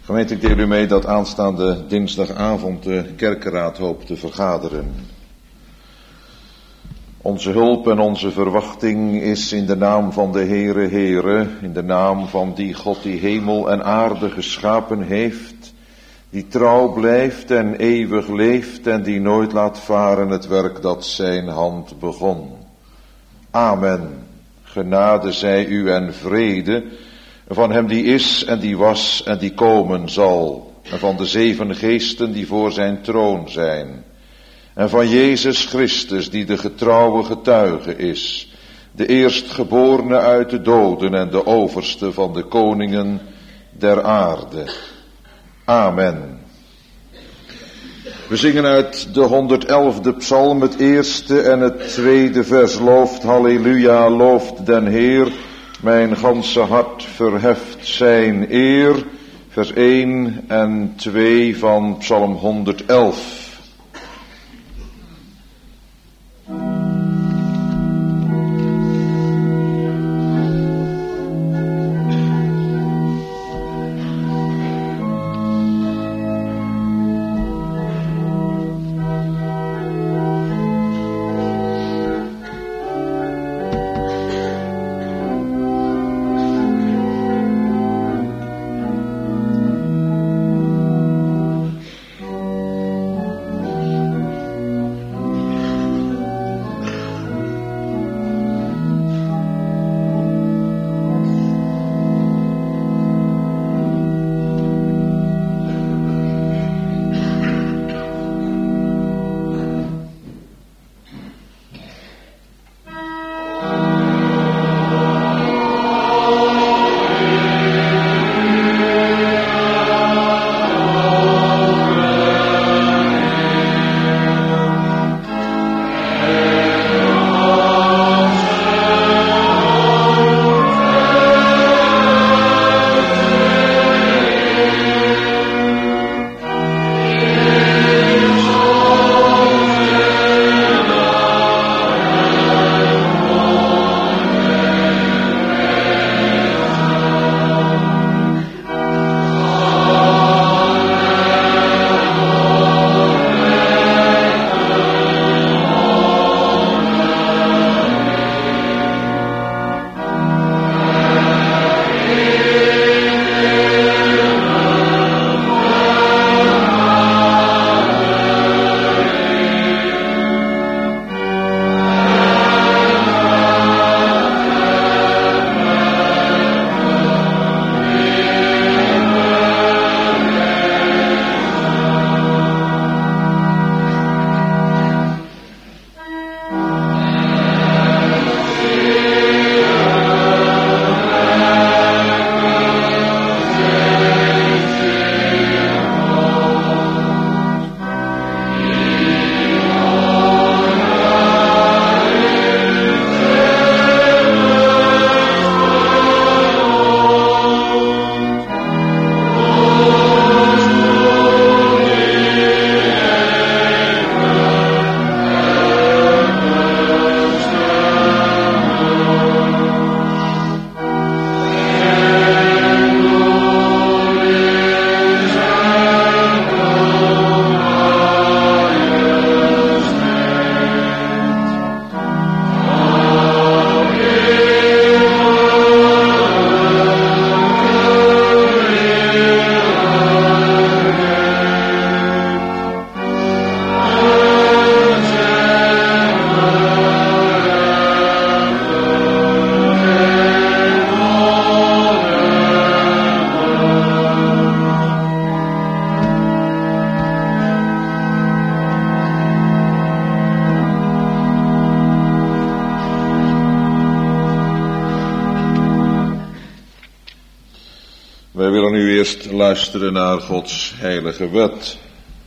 Gemeente, ik deel u mee dat aanstaande dinsdagavond de kerkenraad hoopt te vergaderen. Onze hulp en onze verwachting is in de naam van de Heere, in de naam van die God die hemel en aarde geschapen heeft, die trouw blijft en eeuwig leeft en die nooit laat varen het werk dat zijn hand begon. Amen. Genade zij u en vrede van hem die is en die was en die komen zal, en van de 7 geesten die voor zijn troon zijn, en van Jezus Christus die de getrouwe getuige is, de eerstgeborene uit de doden en de overste van de koningen der aarde. Amen. We zingen uit de 111e psalm het eerste en het tweede vers. Looft, halleluja, looft den Heer. Mijn ganse hart verheft zijn eer. Vers 1 en 2 van psalm 111. Wij willen nu eerst luisteren naar Gods heilige wet.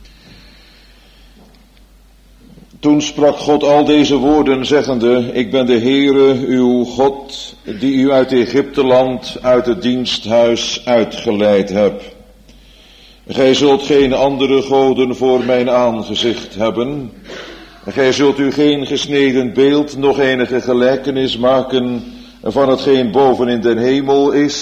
Toen sprak God al deze woorden, zeggende: Ik ben de Heere, uw God, die u uit Egypteland, uit het diensthuis uitgeleid heb. Gij zult geen andere goden voor mijn aangezicht hebben. Gij zult u geen gesneden beeld, noch enige gelijkenis maken van hetgeen boven in den hemel is,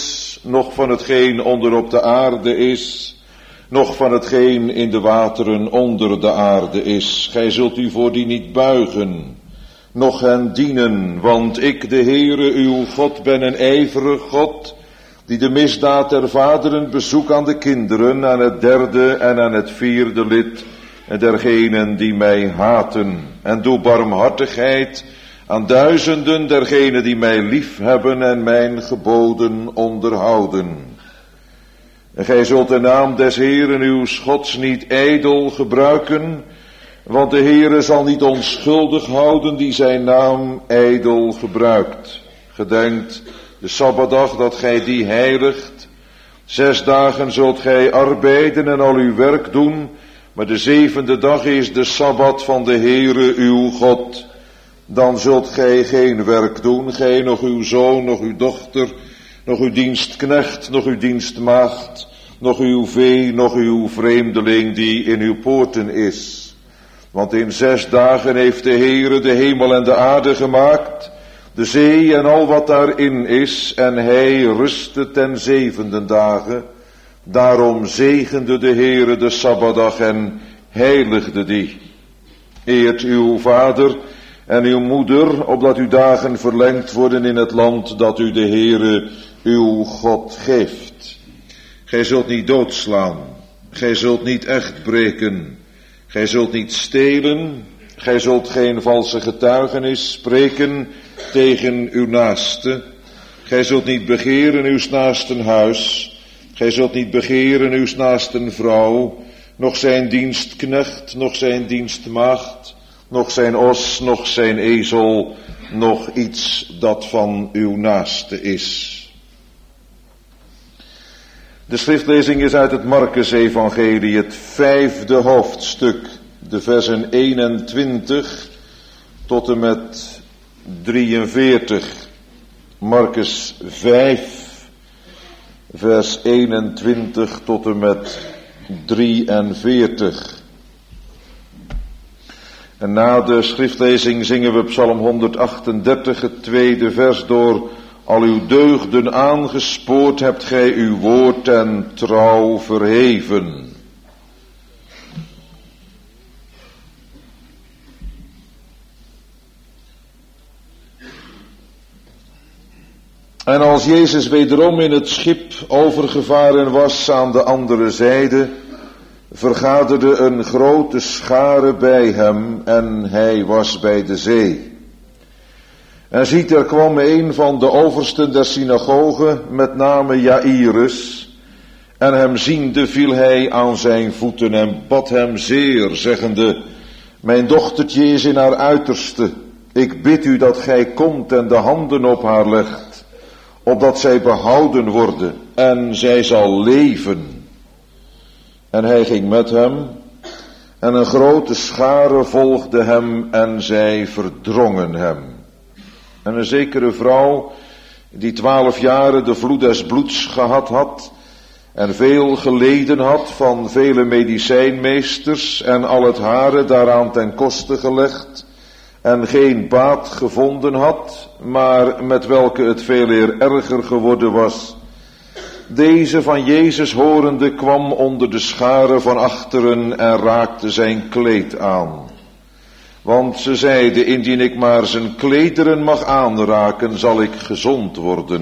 noch van hetgeen onder op de aarde is, noch van hetgeen in de wateren onder de aarde is. Gij zult u voor die niet buigen, noch hen dienen, want ik, de Heere, uw God, ben een ijverig God, die de misdaad der vaderen bezoek aan de kinderen, aan het derde en aan het vierde lid dergenen die mij haten, en doe barmhartigheid aan duizenden dergenen die mij lief hebben en mijn geboden onderhouden. En gij zult de naam des Heeren uw Gods niet ijdel gebruiken, want de Heere zal niet onschuldig houden die zijn naam ijdel gebruikt. Gedenkt de Sabbatdag dat gij die heiligt. 6 dagen zult gij arbeiden en al uw werk doen, maar de 7e dag is de Sabbat van de Heere uw God. Dan zult gij geen werk doen, gij, nog uw zoon, nog uw dochter, nog uw dienstknecht, nog uw dienstmaagd, nog uw vee, nog uw vreemdeling die in uw poorten is. Want in 6 dagen heeft de Heere de hemel en de aarde gemaakt, de zee en al wat daarin is, en hij rustte ten 7e dagen. Daarom zegende de Heere de Sabbatdag en heiligde die. Eert uw vader en uw moeder, opdat uw dagen verlengd worden in het land dat u de Heere uw God geeft. Gij zult niet doodslaan, gij zult niet echt breken, gij zult niet stelen, gij zult geen valse getuigenis spreken tegen uw naaste, gij zult niet begeren uws naasten huis, gij zult niet begeren uws naasten vrouw, noch zijn dienstknecht, noch zijn dienstmaagd, noch zijn os, noch zijn ezel, noch iets dat van uw naaste is. De schriftlezing is uit het Markus-evangelie, het 5e hoofdstuk, de versen 21 tot en met 43. Markus 5, vers 21 tot en met 43. En na de schriftlezing zingen we Psalm 138, het 2e vers door. Al uw deugden aangespoord hebt gij uw woord en trouw verheven. En als Jezus wederom in het schip overgevaren was aan de andere zijde, vergaderde een grote schare bij hem en hij was bij de zee. En ziet, er kwam een van de oversten der synagoge, met name Jairus, en hem ziende viel hij aan zijn voeten en bad hem zeer, zeggende, mijn dochtertje is in haar uiterste, ik bid u dat gij komt en de handen op haar legt, opdat zij behouden worden en zij zal leven. En hij ging met hem, en een grote schare volgde hem en zij verdrongen hem. En een zekere vrouw, die 12 jaren de vloed des bloeds gehad had, en veel geleden had van vele medicijnmeesters, en al het hare daaraan ten koste gelegd, en geen baat gevonden had, maar met welke het veel eer erger geworden was. Deze van Jezus horende kwam onder de schare van achteren en raakte zijn kleed aan. Want ze zeide, indien ik maar zijn klederen mag aanraken, zal ik gezond worden.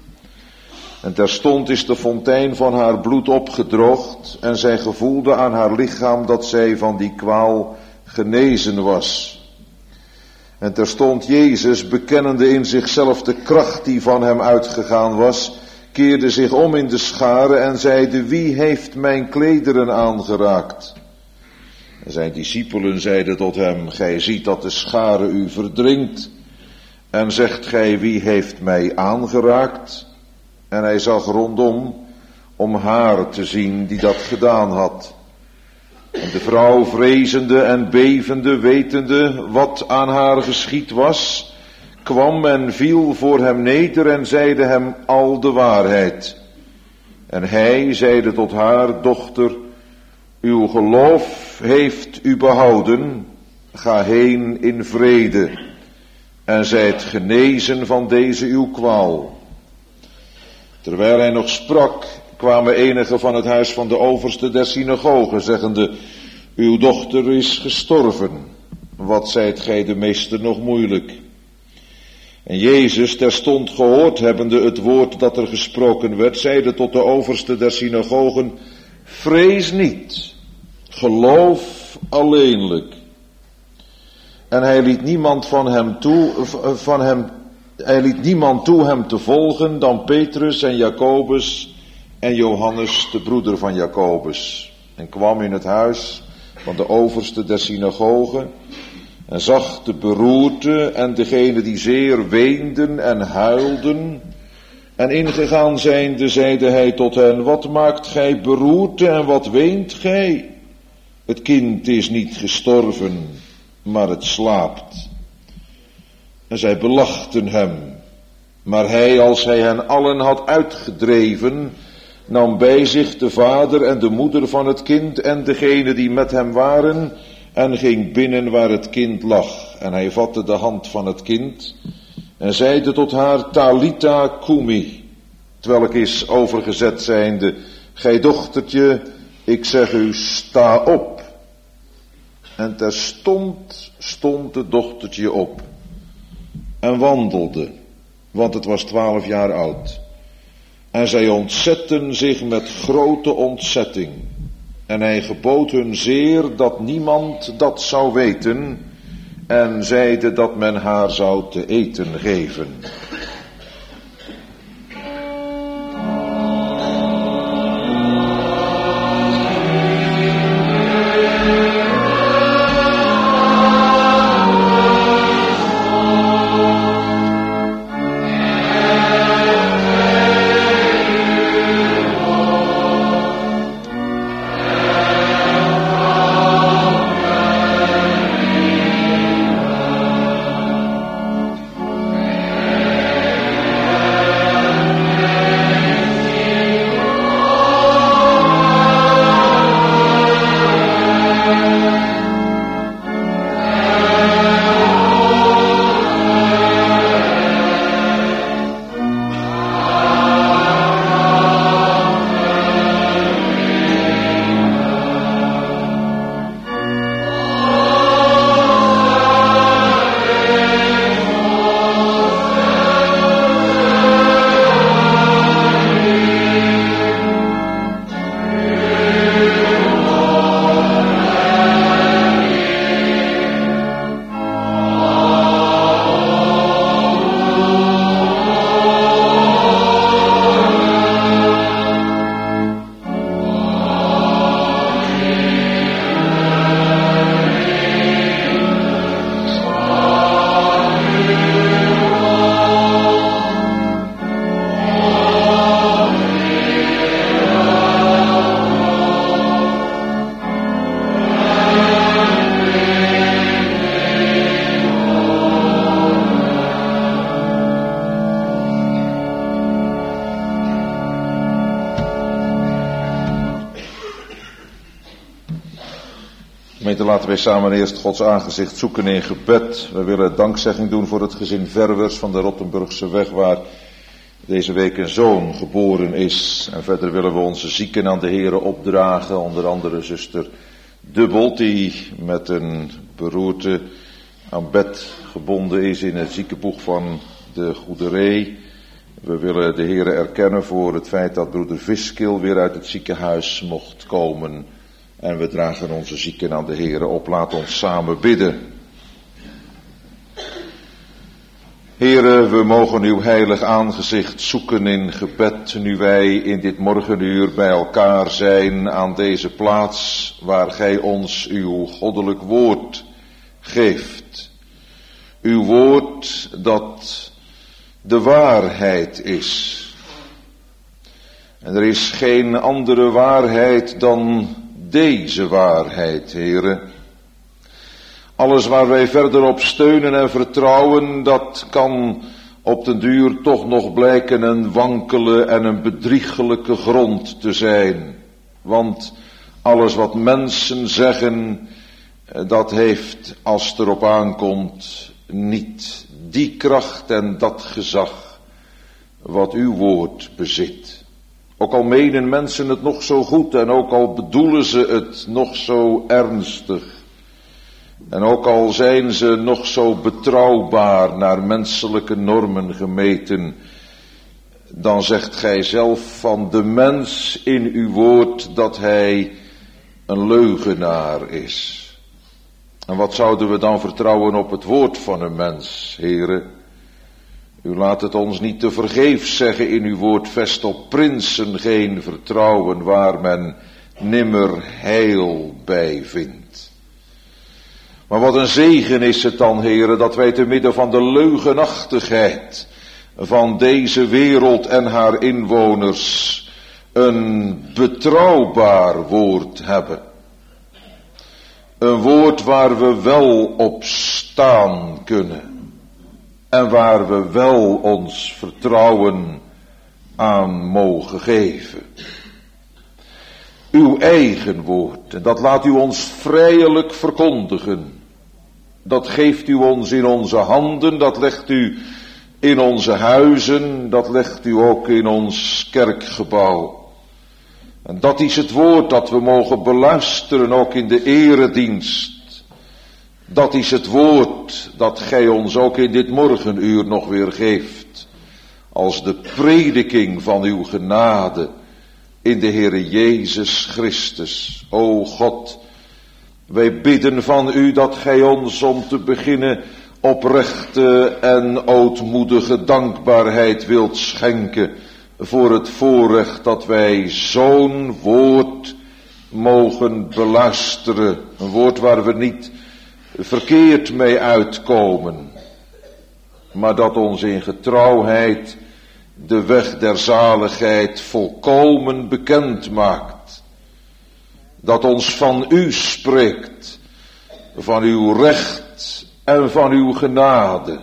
En terstond is de fontein van haar bloed opgedroogd en zij gevoelde aan haar lichaam dat zij van die kwaal genezen was. En terstond Jezus, bekennende in zichzelf de kracht die van hem uitgegaan was, keerde zich om in de schare en zeide, wie heeft mijn klederen aangeraakt? En zijn discipelen zeiden tot hem, gij ziet dat de schare u verdringt. En zegt gij, wie heeft mij aangeraakt? En hij zag rondom om haar te zien die dat gedaan had. En de vrouw, vrezende en bevende, wetende wat aan haar geschied was, kwam en viel voor hem neder en zeide hem al de waarheid. En hij zeide tot haar, dochter, uw geloof heeft u behouden, ga heen in vrede en zijt genezen van deze uw kwaal. Terwijl hij nog sprak, kwamen enigen van het huis van de overste der synagoge, zeggende: uw dochter is gestorven. Wat zijt gij de meester nog moeilijk? En Jezus, terstond gehoord hebbende het woord dat er gesproken werd, zeide tot de overste der synagogen: vrees niet, geloof alleenlijk. En hij liet niemand toe hem te volgen dan Petrus en Jacobus en Johannes, de broeder van Jacobus. En kwam in het huis van de overste der synagoge en zag de beroerte en degene die zeer weenden en huilden. En ingegaan zijnde, zeide hij tot hen: wat maakt gij beroerte en wat weent gij? Het kind is niet gestorven, maar het slaapt. En zij belachten hem. Maar hij, als hij hen allen had uitgedreven, nam bij zich de vader en de moeder van het kind en degene die met hem waren, en ging binnen waar het kind lag. En hij vatte de hand van het kind en zeide tot haar: Talitha cumi, terwijl is overgezet zijnde: gij dochtertje, ik zeg u, sta op. En terstond stond het dochtertje op en wandelde, want het was 12 jaar oud. En zij ontzetten zich met grote ontzetting. En hij gebood hun zeer dat niemand dat zou weten, en zeide dat men haar zou te eten geven. Laten wij samen eerst Gods aangezicht zoeken in gebed. We willen dankzegging doen voor het gezin Verwers van de Rottenburgse weg, waar deze week een zoon geboren is. En verder willen we onze zieken aan de Here opdragen, onder andere zuster Dubbelt, die met een beroerte aan bed gebonden is in het ziekenboeg van de Goederee. We willen de Here erkennen voor het feit dat broeder Viskil weer uit het ziekenhuis mocht komen. En we dragen onze zieken aan de Here op. Laat ons samen bidden. Here, we mogen uw heilig aangezicht zoeken in gebed, nu wij in dit morgenuur bij elkaar zijn aan deze plaats waar gij ons uw goddelijk woord geeft. Uw woord dat de waarheid is. En er is geen andere waarheid dan deze waarheid, Heere. Alles waar wij verder op steunen en vertrouwen, dat kan op den duur toch nog blijken een wankele en een bedriegelijke grond te zijn. Want alles wat mensen zeggen, dat heeft, als het erop aankomt, niet die kracht en dat gezag wat uw woord bezit. Ook al menen mensen het nog zo goed en ook al bedoelen ze het nog zo ernstig. En ook al zijn ze nog zo betrouwbaar naar menselijke normen gemeten. Dan zegt gij zelf van de mens in uw woord dat hij een leugenaar is. En wat zouden we dan vertrouwen op het woord van een mens, Heere? U laat het ons niet te vergeefs zeggen in uw woord, vest op prinsen geen vertrouwen waar men nimmer heil bij vindt. Maar wat een zegen is het dan, Heere, dat wij te midden van de leugenachtigheid van deze wereld en haar inwoners een betrouwbaar woord hebben. Een woord waar we wel op staan kunnen en waar we wel ons vertrouwen aan mogen geven. Uw eigen woord, en dat laat u ons vrijelijk verkondigen. Dat geeft u ons in onze handen, dat legt u in onze huizen, dat legt u ook in ons kerkgebouw. En dat is het woord dat we mogen beluisteren ook in de eredienst. Dat is het woord dat gij ons ook in dit morgenuur nog weer geeft. Als de prediking van uw genade in de Heere Jezus Christus. O God, wij bidden van u dat gij ons om te beginnen oprechte en ootmoedige dankbaarheid wilt schenken voor het voorrecht dat wij zo'n woord mogen beluisteren. Een woord waar we niet verkeerd mee uitkomen, maar dat ons in getrouwheid de weg der zaligheid volkomen bekend maakt. Dat ons van u spreekt, van uw recht en van uw genade.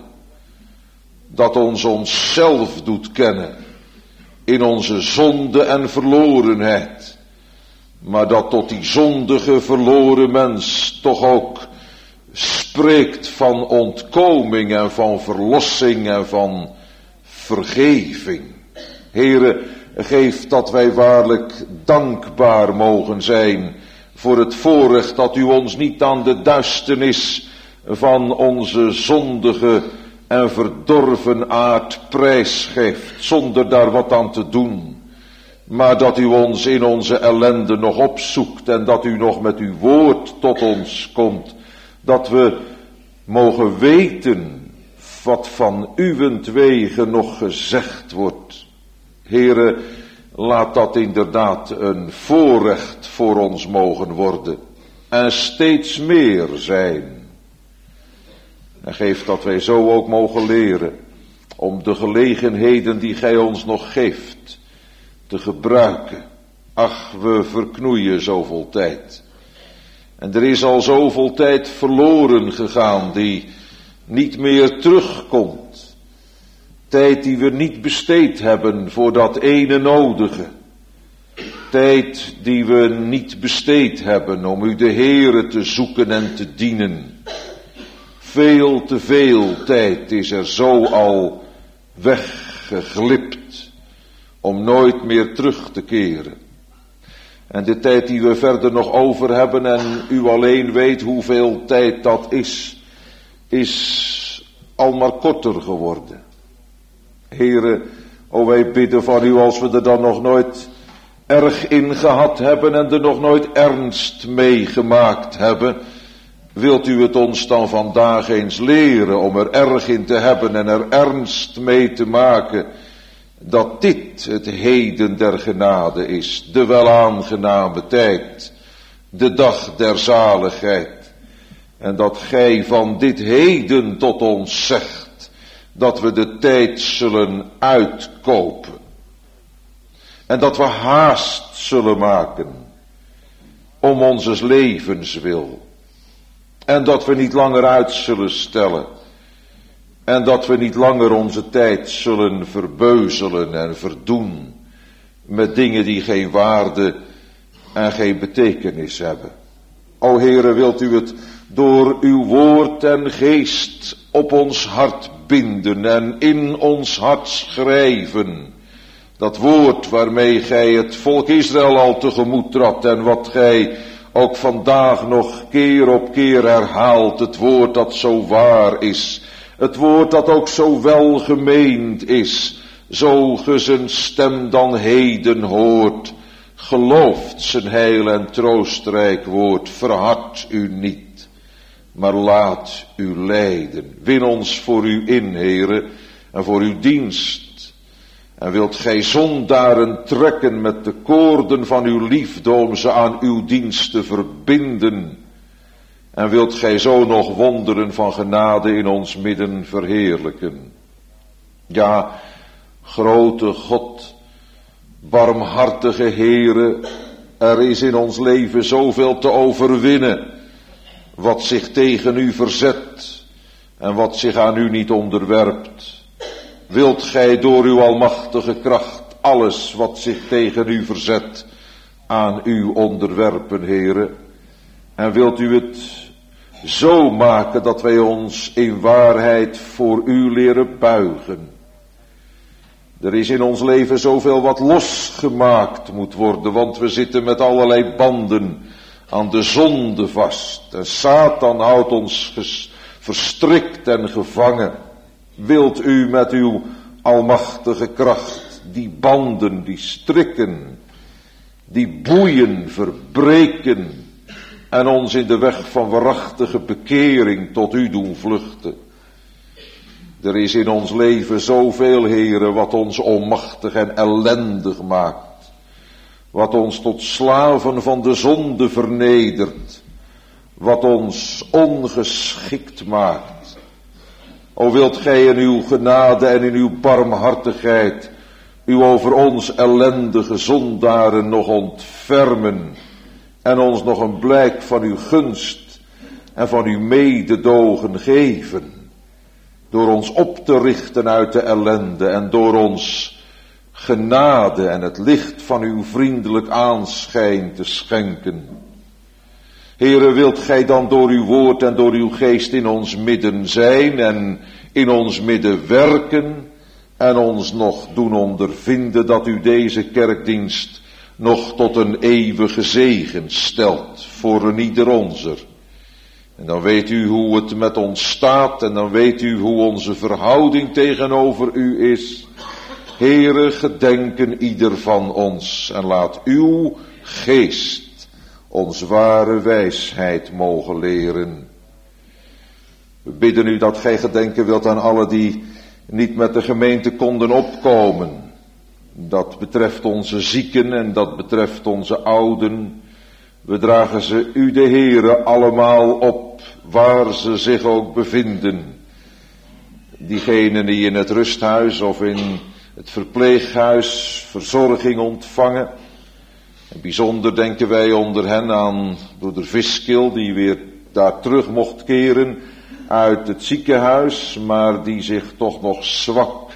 Dat ons onszelf doet kennen in onze zonde en verlorenheid. Maar dat tot die zondige verloren mens toch ook spreekt van ontkoming en van verlossing en van vergeving. Heere, geef dat wij waarlijk dankbaar mogen zijn voor het voorrecht dat u ons niet aan de duisternis van onze zondige en verdorven aard prijsgeeft, zonder daar wat aan te doen. Maar dat u ons in onze ellende nog opzoekt en dat u nog met uw woord tot ons komt. Dat we mogen weten wat van uwentwege nog gezegd wordt. Heere, laat dat inderdaad een voorrecht voor ons mogen worden. En steeds meer zijn. En geef dat wij zo ook mogen leren om de gelegenheden die gij ons nog geeft te gebruiken. Ach, we verknoeien zoveel tijd. En er is al zoveel tijd verloren gegaan die niet meer terugkomt. Tijd die we niet besteed hebben voor dat ene nodige. Tijd die we niet besteed hebben om u de Heere te zoeken en te dienen. Veel te veel tijd is er zo al weggeglipt om nooit meer terug te keren. En de tijd die we verder nog over hebben en u alleen weet hoeveel tijd dat is al maar korter geworden. Heere, o wij bidden van u als we er dan nog nooit erg in gehad hebben en er nog nooit ernst mee gemaakt hebben. Wilt u het ons dan vandaag eens leren om er erg in te hebben en er ernst mee te maken, dat dit het heden der genade is, de welaangename tijd, de dag der zaligheid. En dat gij van dit heden tot ons zegt, dat we de tijd zullen uitkopen. En dat we haast zullen maken om onzes levens wil. En dat we niet langer uit zullen stellen. En dat we niet langer onze tijd zullen verbeuzelen en verdoen met dingen die geen waarde en geen betekenis hebben. O Heere, wilt u het door uw woord en geest op ons hart binden en in ons hart schrijven. Dat woord waarmee gij het volk Israël al tegemoet trad en wat gij ook vandaag nog keer op keer herhaalt. Het woord dat zo waar is. Het woord dat ook zo welgemeend is. Zo ge zijn stem dan heden hoort. Gelooft zijn heil en troostrijk woord. Verhard u niet, maar laat u leiden. Win ons voor u in, Heere, en voor uw dienst. En wilt gij zondaren trekken met de koorden van uw liefde om ze aan uw dienst te verbinden. En wilt gij zo nog wonderen van genade in ons midden verheerlijken. Ja, grote God, barmhartige Heere, er is in ons leven zoveel te overwinnen. Wat zich tegen u verzet en wat zich aan u niet onderwerpt. Wilt gij door uw almachtige kracht alles wat zich tegen u verzet aan u onderwerpen, Heere? En wilt u het zo maken dat wij ons in waarheid voor u leren buigen? Er is in ons leven zoveel wat losgemaakt moet worden, want we zitten met allerlei banden aan de zonde vast. En Satan houdt ons verstrikt en gevangen. Wilt u met uw almachtige kracht die banden, die strikken, die boeien verbreken en ons in de weg van waarachtige bekering tot u doen vluchten? Er is in ons leven zoveel, Heere, wat ons onmachtig en ellendig maakt. Wat ons tot slaven van de zonde vernedert. Wat ons ongeschikt maakt. O wilt gij in uw genade en in uw barmhartigheid u over ons ellendige zondaren nog ontfermen en ons nog een blijk van uw gunst en van uw mededogen geven, door ons op te richten uit de ellende en door ons genade en het licht van uw vriendelijk aanschijn te schenken. Heere, wilt gij dan door uw woord en door uw geest in ons midden zijn en in ons midden werken en ons nog doen ondervinden dat u deze kerkdienst nog tot een eeuwige zegen stelt voor een ieder onzer. En dan weet u hoe het met ons staat en dan weet u hoe onze verhouding tegenover u is. Heere, gedenken ieder van ons en laat uw geest ons ware wijsheid mogen leren. We bidden u dat gij gedenken wilt aan alle die niet met de gemeente konden opkomen. Dat betreft onze zieken en dat betreft onze ouden. We dragen ze u de Heere allemaal op, waar ze zich ook bevinden. Diegenen die in het rusthuis of in het verpleeghuis verzorging ontvangen. En bijzonder denken wij onder hen aan broeder Viskil, die weer daar terug mocht keren uit het ziekenhuis, maar die zich toch nog zwak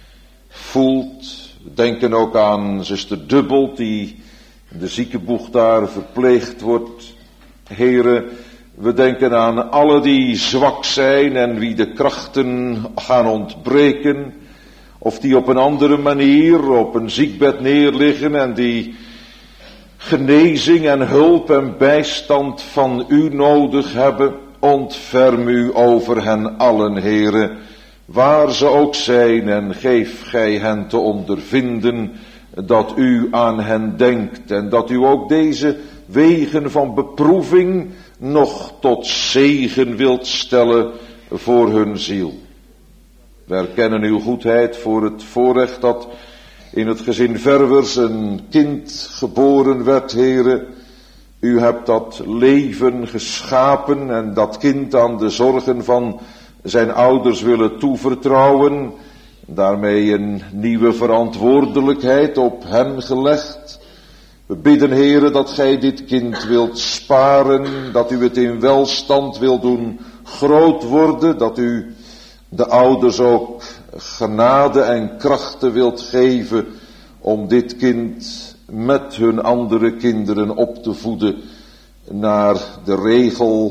voelt. We denken ook aan zuster Dubbelt, die in de ziekenboeg daar verpleegd wordt. Heren, we denken aan alle die zwak zijn en wie de krachten gaan ontbreken, of die op een andere manier op een ziekbed neerliggen en die genezing en hulp en bijstand van u nodig hebben. Ontferm u over hen allen, Heere, waar ze ook zijn, en geef gij hen te ondervinden dat u aan hen denkt en dat u ook deze wegen van beproeving nog tot zegen wilt stellen voor hun ziel. We erkennen uw goedheid voor het voorrecht dat in het gezin Verwers een kind geboren werd, Heere. U hebt dat leven geschapen en dat kind aan de zorgen van zijn ouders willen toevertrouwen. Daarmee een nieuwe verantwoordelijkheid op hen gelegd. We bidden, Heere, dat gij dit kind wilt sparen, dat u het in welstand wilt doen groot worden, dat u de ouders ook genade en krachten wilt geven om dit kind met hun andere kinderen op te voeden naar de regel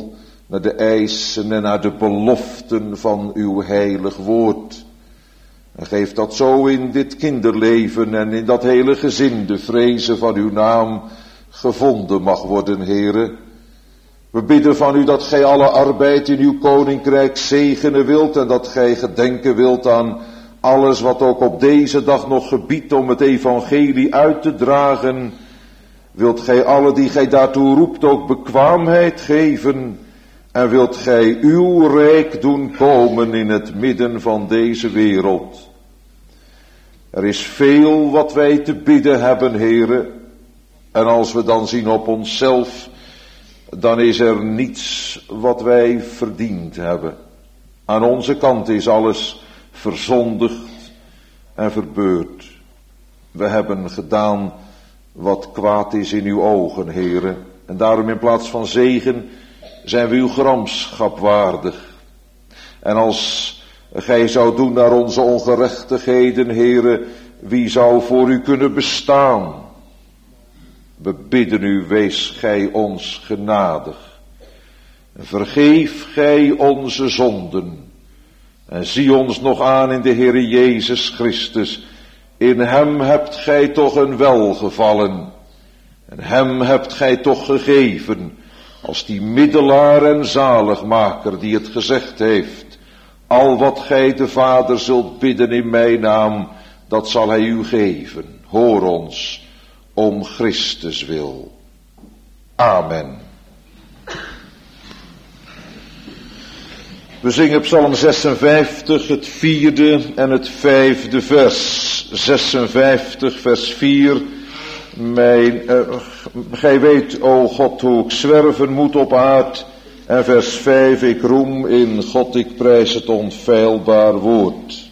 naar de eisen en naar de beloften van uw heilig woord. En geef dat zo in dit kinderleven en in dat hele gezin de vrezen van uw naam gevonden mag worden, Heere. We bidden van u dat gij alle arbeid in uw koninkrijk zegenen wilt en dat gij gedenken wilt aan alles wat ook op deze dag nog gebiedt om het evangelie uit te dragen. Wilt gij alle die gij daartoe roept ook bekwaamheid geven en wilt gij uw rijk doen komen in het midden van deze wereld. Er is veel wat wij te bidden hebben, Heere, en als we dan zien op onszelf, dan is er niets wat wij verdiend hebben. Aan onze kant is alles verzondigd en verbeurd. We hebben gedaan wat kwaad is in uw ogen, Heere. En daarom in plaats van zegen zijn we uw gramschap waardig. En als gij zou doen naar onze ongerechtigheden, Heere, wie zou voor u kunnen bestaan? We bidden u, wees gij ons genadig. Vergeef gij onze zonden. En zie ons nog aan in de Heere Jezus Christus. In hem hebt gij toch een welgevallen. En hem hebt gij toch gegeven. Als die middelaar en zaligmaker die het gezegd heeft. Al wat gij de Vader zult bidden in mijn naam, dat zal hij u geven. Hoor ons, om Christus wil. Amen. We zingen Psalm 56, het 4e en het 5e vers. 56, vers 4. Gij weet, o God, hoe ik zwerven moet op aard. En vers 5, ik roem in God, ik prijs het onfeilbaar woord.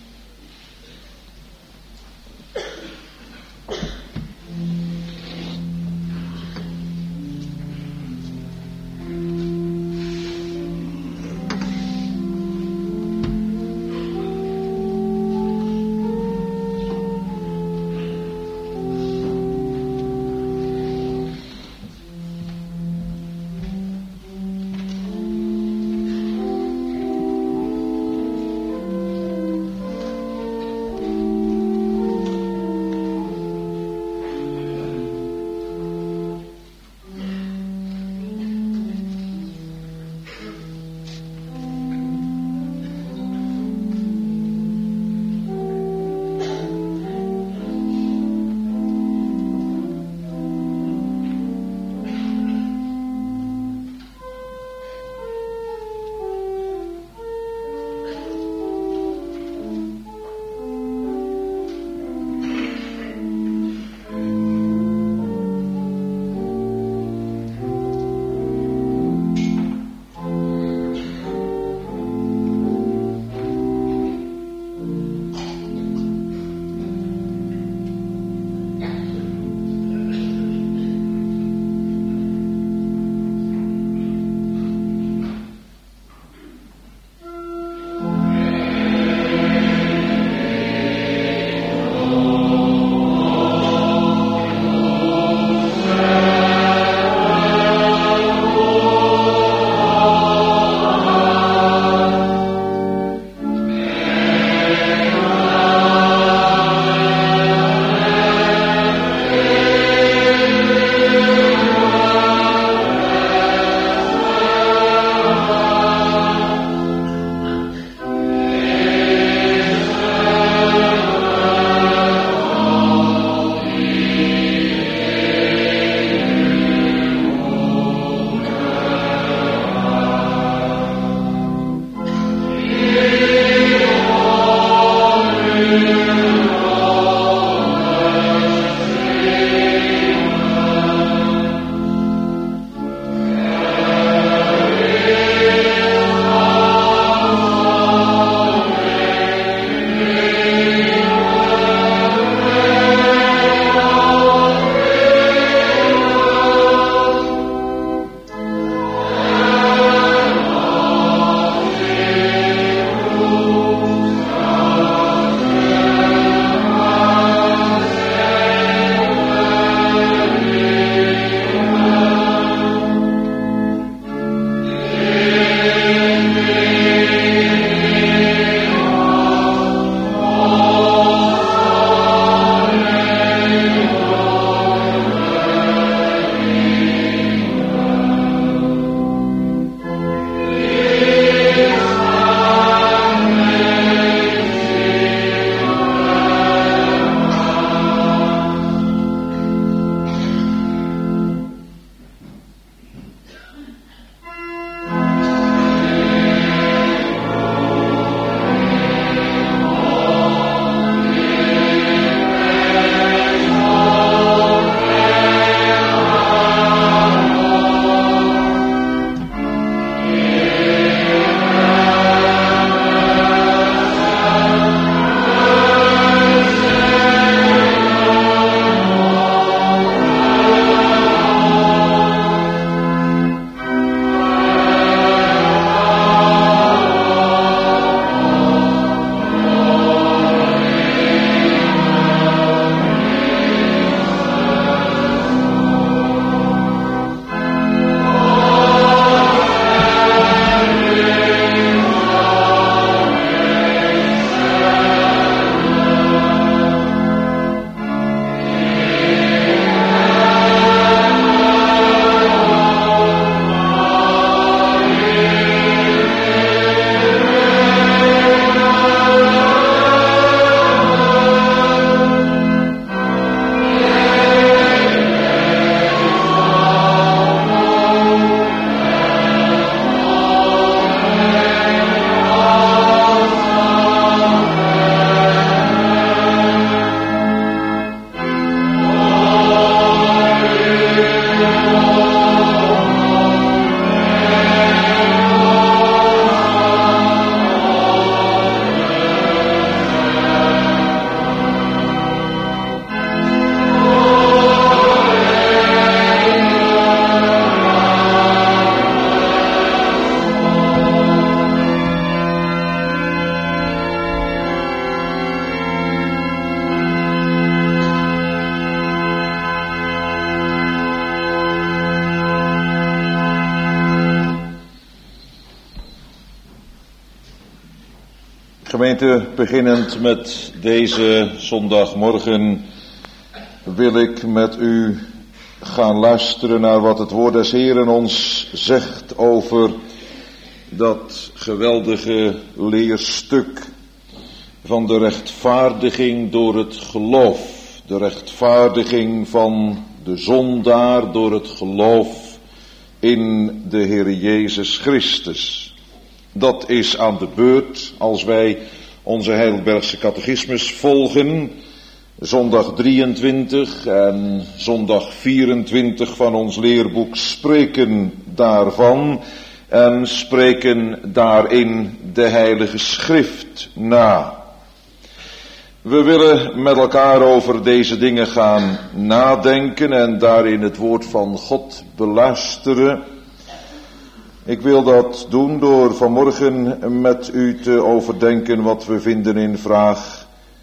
Gemeente, beginnend met deze zondagmorgen wil ik met u gaan luisteren naar wat het woord des Heeren ons zegt over dat geweldige leerstuk van de rechtvaardiging door het geloof. De rechtvaardiging van de zondaar door het geloof in de Heer Jezus Christus. Dat is aan de beurt als wij onze Heidelbergse catechismus volgen. Zondag 23 en zondag 24 van ons leerboek spreken daarvan en spreken daarin de Heilige Schrift na. We willen met elkaar over deze dingen gaan nadenken en daarin het woord van God beluisteren. Ik wil dat doen door vanmorgen met u te overdenken wat we vinden in vraag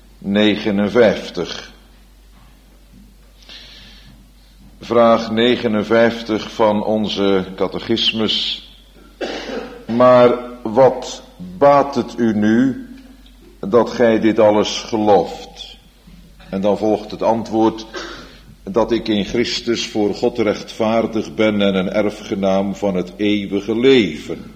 59. Vraag 59 van onze catechismus. Maar wat baat het u nu dat gij dit alles gelooft? En dan volgt het antwoord dat ik in Christus voor God rechtvaardig ben en een erfgenaam van het eeuwige leven.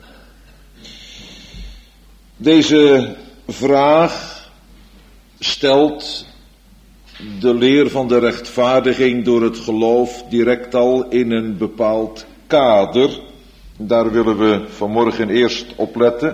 Deze vraag stelt de leer van de rechtvaardiging door het geloof direct al in een bepaald kader. Daar willen we vanmorgen eerst op letten.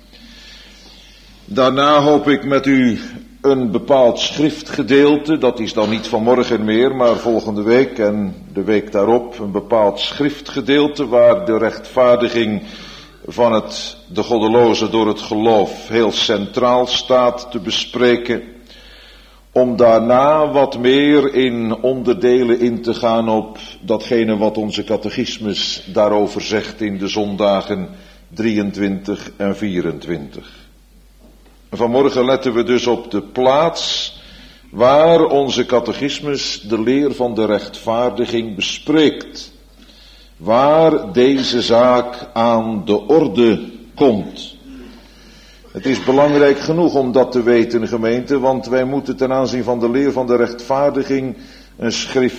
Daarna hoop ik met u een bepaald schriftgedeelte, dat is dan niet vanmorgen meer, maar volgende week en de week daarop, een bepaald schriftgedeelte waar de rechtvaardiging van de goddeloze door het geloof heel centraal staat te bespreken, om daarna wat meer in onderdelen in te gaan op datgene wat onze catechismus daarover zegt in de zondagen 23 en 24. Vanmorgen letten we dus op de plaats waar onze catechismus de leer van de rechtvaardiging bespreekt. Waar deze zaak aan de orde komt. Het is belangrijk genoeg om dat te weten, gemeente, want wij moeten ten aanzien van de leer van de rechtvaardiging een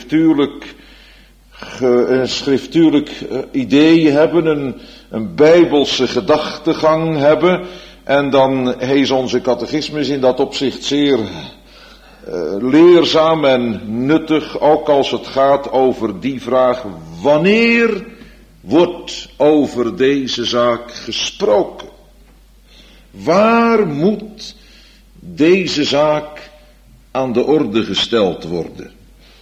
schriftuurlijk idee hebben, een bijbelse gedachtegang hebben. En dan is onze catechismus in dat opzicht zeer leerzaam en nuttig, ook als het gaat over die vraag: wanneer wordt over deze zaak gesproken? Waar moet deze zaak aan de orde gesteld worden?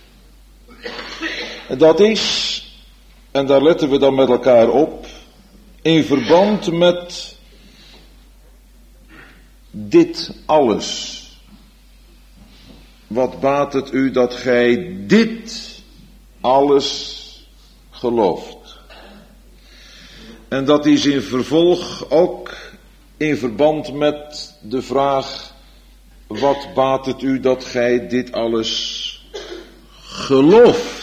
Dat is, en daar letten we dan met elkaar op, in verband met dit alles. Wat baat het u dat gij dit alles gelooft? En dat is in vervolg ook in verband met de vraag: wat baat het u dat gij dit alles gelooft?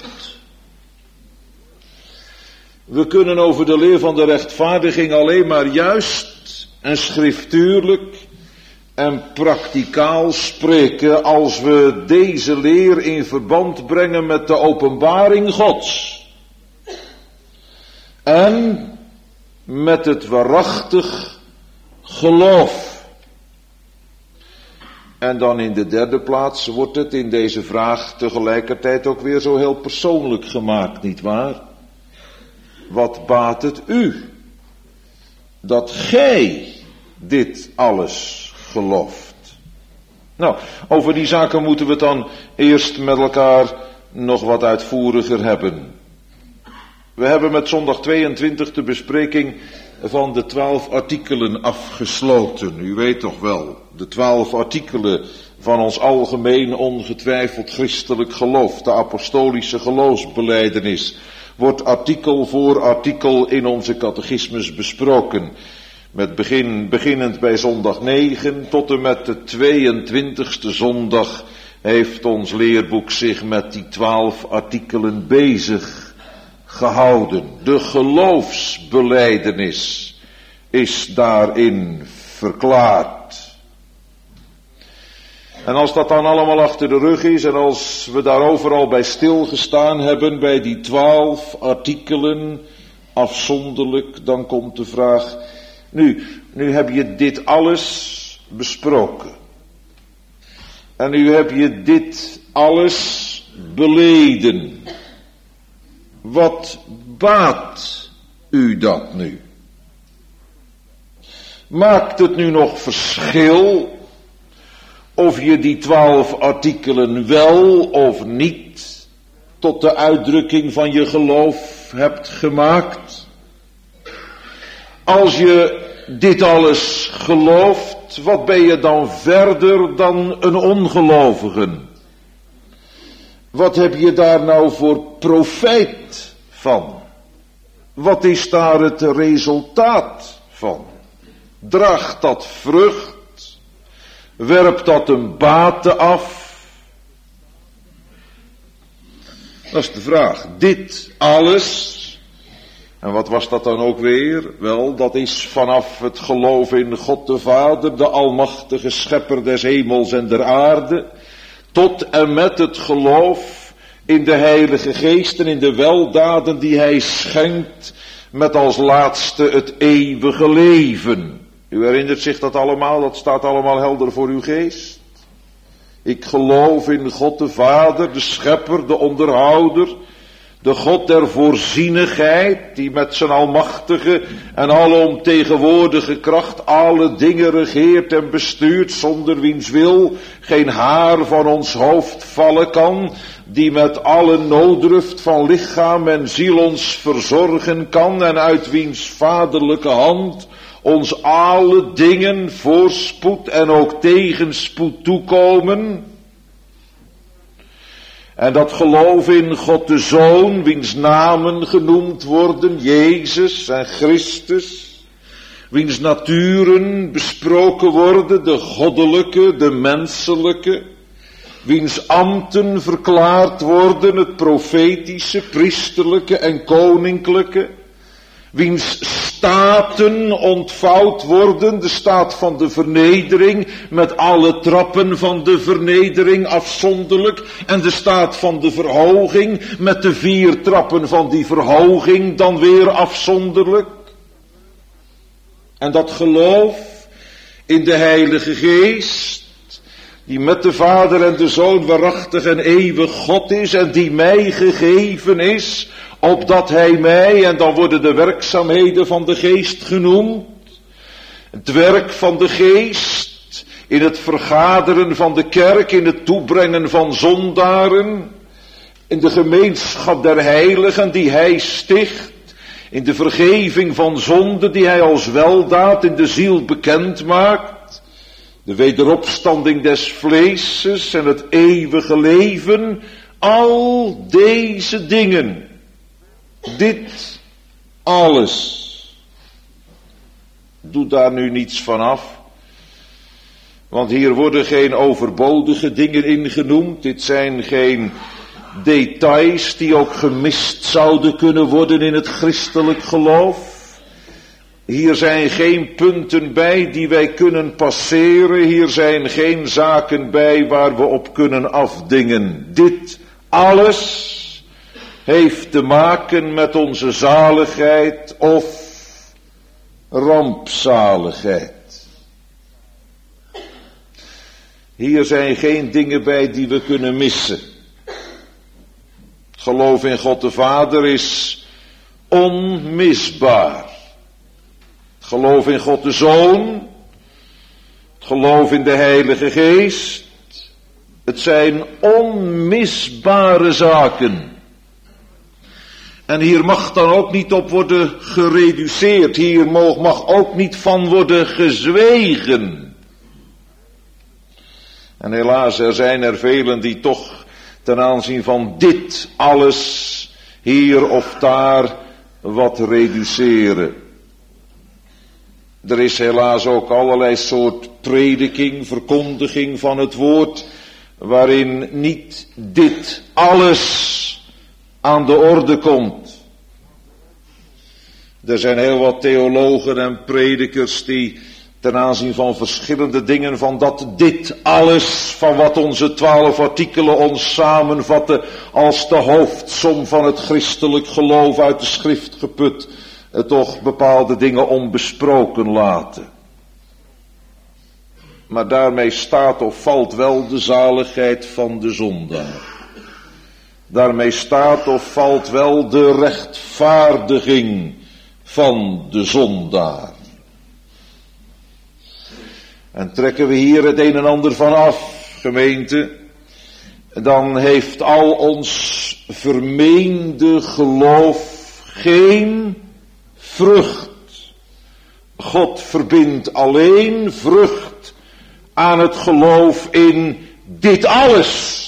We kunnen over de leer van de rechtvaardiging alleen maar juist en schriftuurlijk en prakticaal spreken als we deze leer in verband brengen met de openbaring Gods. En met het waarachtig geloof. En dan in de derde plaats wordt het in deze vraag tegelijkertijd ook weer zo heel persoonlijk gemaakt, nietwaar? Wat baat het u dat gij dit alles gelooft? Nou, over die zaken moeten we het dan eerst met elkaar nog wat uitvoeriger hebben. We hebben met zondag 22 de bespreking van de 12 artikelen afgesloten. U weet toch wel, de 12 artikelen van ons algemeen ongetwijfeld christelijk geloof, de apostolische geloofsbelijdenis, wordt artikel voor artikel in onze catechismus besproken. Beginnend bij zondag 9 tot en met de 22e zondag heeft ons leerboek zich met die 12 artikelen bezig gehouden. De geloofsbelijdenis is daarin verklaard. En als dat dan allemaal achter de rug is en als we daar overal bij stilgestaan hebben, bij die 12 artikelen, afzonderlijk, dan komt de vraag, nu heb je dit alles besproken. En nu heb je dit alles beleden. Wat baat u dat nu? Maakt het nu nog verschil of je die 12 artikelen wel of niet tot de uitdrukking van je geloof hebt gemaakt? Als je dit alles gelooft, wat ben je dan verder dan een ongelovige? Wat heb je daar nou voor profijt van? Wat is daar het resultaat van? Draagt dat vrucht? Werpt dat een bate af? Dat is de vraag. Dit alles. En wat was dat dan ook weer? Wel, dat is vanaf het geloof in God de Vader, de almachtige schepper des hemels en der aarde, tot en met het geloof in de Heilige Geest en in de weldaden die Hij schenkt, met als laatste het eeuwige leven. U herinnert zich dat allemaal, dat staat allemaal helder voor uw geest. Ik geloof in God de Vader, de schepper, de onderhouder, de God der voorzienigheid, die met zijn almachtige en alomtegenwoordige kracht alle dingen regeert en bestuurt, zonder wiens wil geen haar van ons hoofd vallen kan, die met alle nooddruft van lichaam en ziel ons verzorgen kan en uit wiens vaderlijke hand ons alle dingen voorspoed en ook tegenspoed toekomen. En dat geloof in God de Zoon, wiens namen genoemd worden, Jezus en Christus, wiens naturen besproken worden, de goddelijke, de menselijke, wiens ambten verklaard worden, het profetische, priesterlijke en koninklijke, wiens staten ontvouwd worden, de staat van de vernedering, met alle trappen van de vernedering afzonderlijk, en de staat van de verhoging, met de 4 trappen van die verhoging dan weer afzonderlijk. En dat geloof in de Heilige Geest, die met de Vader en de Zoon waarachtig en eeuwig God is, en die mij gegeven is, opdat Hij mij, en dan worden de werkzaamheden van de Geest genoemd, het werk van de Geest, in het vergaderen van de kerk, in het toebrengen van zondaren, in de gemeenschap der heiligen die Hij sticht, in de vergeving van zonde die Hij als weldaad in de ziel bekend maakt, de wederopstanding des vleeses en het eeuwige leven, al deze dingen. Dit alles. Doe daar nu niets van af. Want hier worden geen overbodige dingen ingenoemd. Dit zijn geen details die ook gemist zouden kunnen worden in het christelijk geloof. Hier zijn geen punten bij die wij kunnen passeren. Hier zijn geen zaken bij waar we op kunnen afdingen. Dit alles heeft te maken met onze zaligheid of rampzaligheid. Hier zijn geen dingen bij die we kunnen missen. Het geloof in God de Vader is onmisbaar. Het geloof in God de Zoon, het geloof in de Heilige Geest, het zijn onmisbare zaken. En hier mag dan ook niet op worden gereduceerd. Hier mag ook niet van worden gezwegen. En helaas, er zijn er velen die toch ten aanzien van dit alles hier of daar wat reduceren. Er is helaas ook allerlei soort prediking, verkondiging van het woord, waarin niet dit alles aan de orde komt. Er zijn heel wat theologen en predikers die ten aanzien van verschillende dingen, van dat dit alles, van wat onze 12 artikelen ons samenvatten, als de hoofdsom van het christelijk geloof uit de schrift geput, toch bepaalde dingen onbesproken laten. Maar daarmee staat of valt wel de zaligheid van de zondaar. Daarmee staat of valt wel de rechtvaardiging van de zondaar. En trekken we hier het een en ander van af, gemeente, dan heeft al ons vermeende geloof geen vrucht. God verbindt alleen vrucht aan het geloof in dit alles.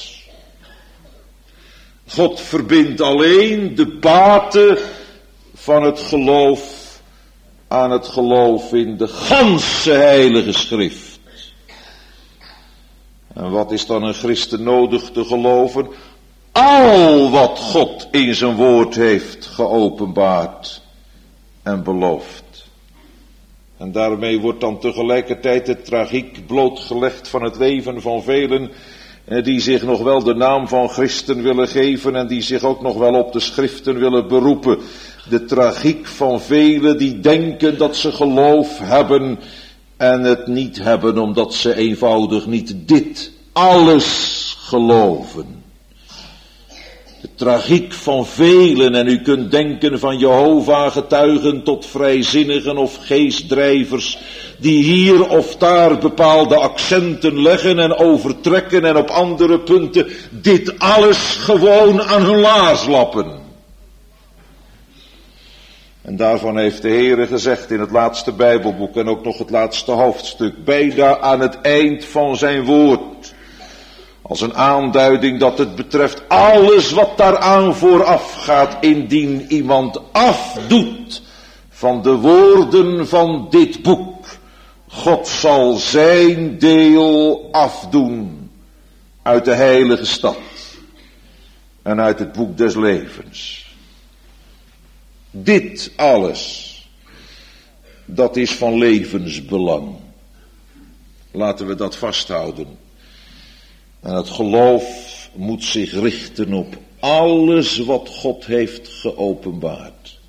God verbindt alleen de baten van het geloof aan het geloof in de ganse heilige schrift. En wat is dan een christen nodig te geloven? Al wat God in zijn woord heeft geopenbaard en beloofd. En daarmee wordt dan tegelijkertijd de tragiek blootgelegd van het leven van velen die zich nog wel de naam van christen willen geven en die zich ook nog wel op de schriften willen beroepen. De tragiek van velen die denken dat ze geloof hebben en het niet hebben omdat ze eenvoudig niet dit alles geloven. De tragiek van velen, en u kunt denken van Jehovah-getuigen tot vrijzinnigen of geestdrijvers, die hier of daar bepaalde accenten leggen en overtrekken en op andere punten dit alles gewoon aan hun laars lappen. En daarvan heeft de Heere gezegd in het laatste Bijbelboek en ook nog het laatste hoofdstuk, bijna aan het eind van zijn woord, als een aanduiding dat het betreft alles wat daaraan vooraf gaat, indien iemand afdoet van de woorden van dit boek, God zal zijn deel afdoen uit de heilige stad en uit het boek des levens. Dit alles, dat is van levensbelang. Laten we dat vasthouden. En het geloof moet zich richten op alles wat God heeft geopenbaard.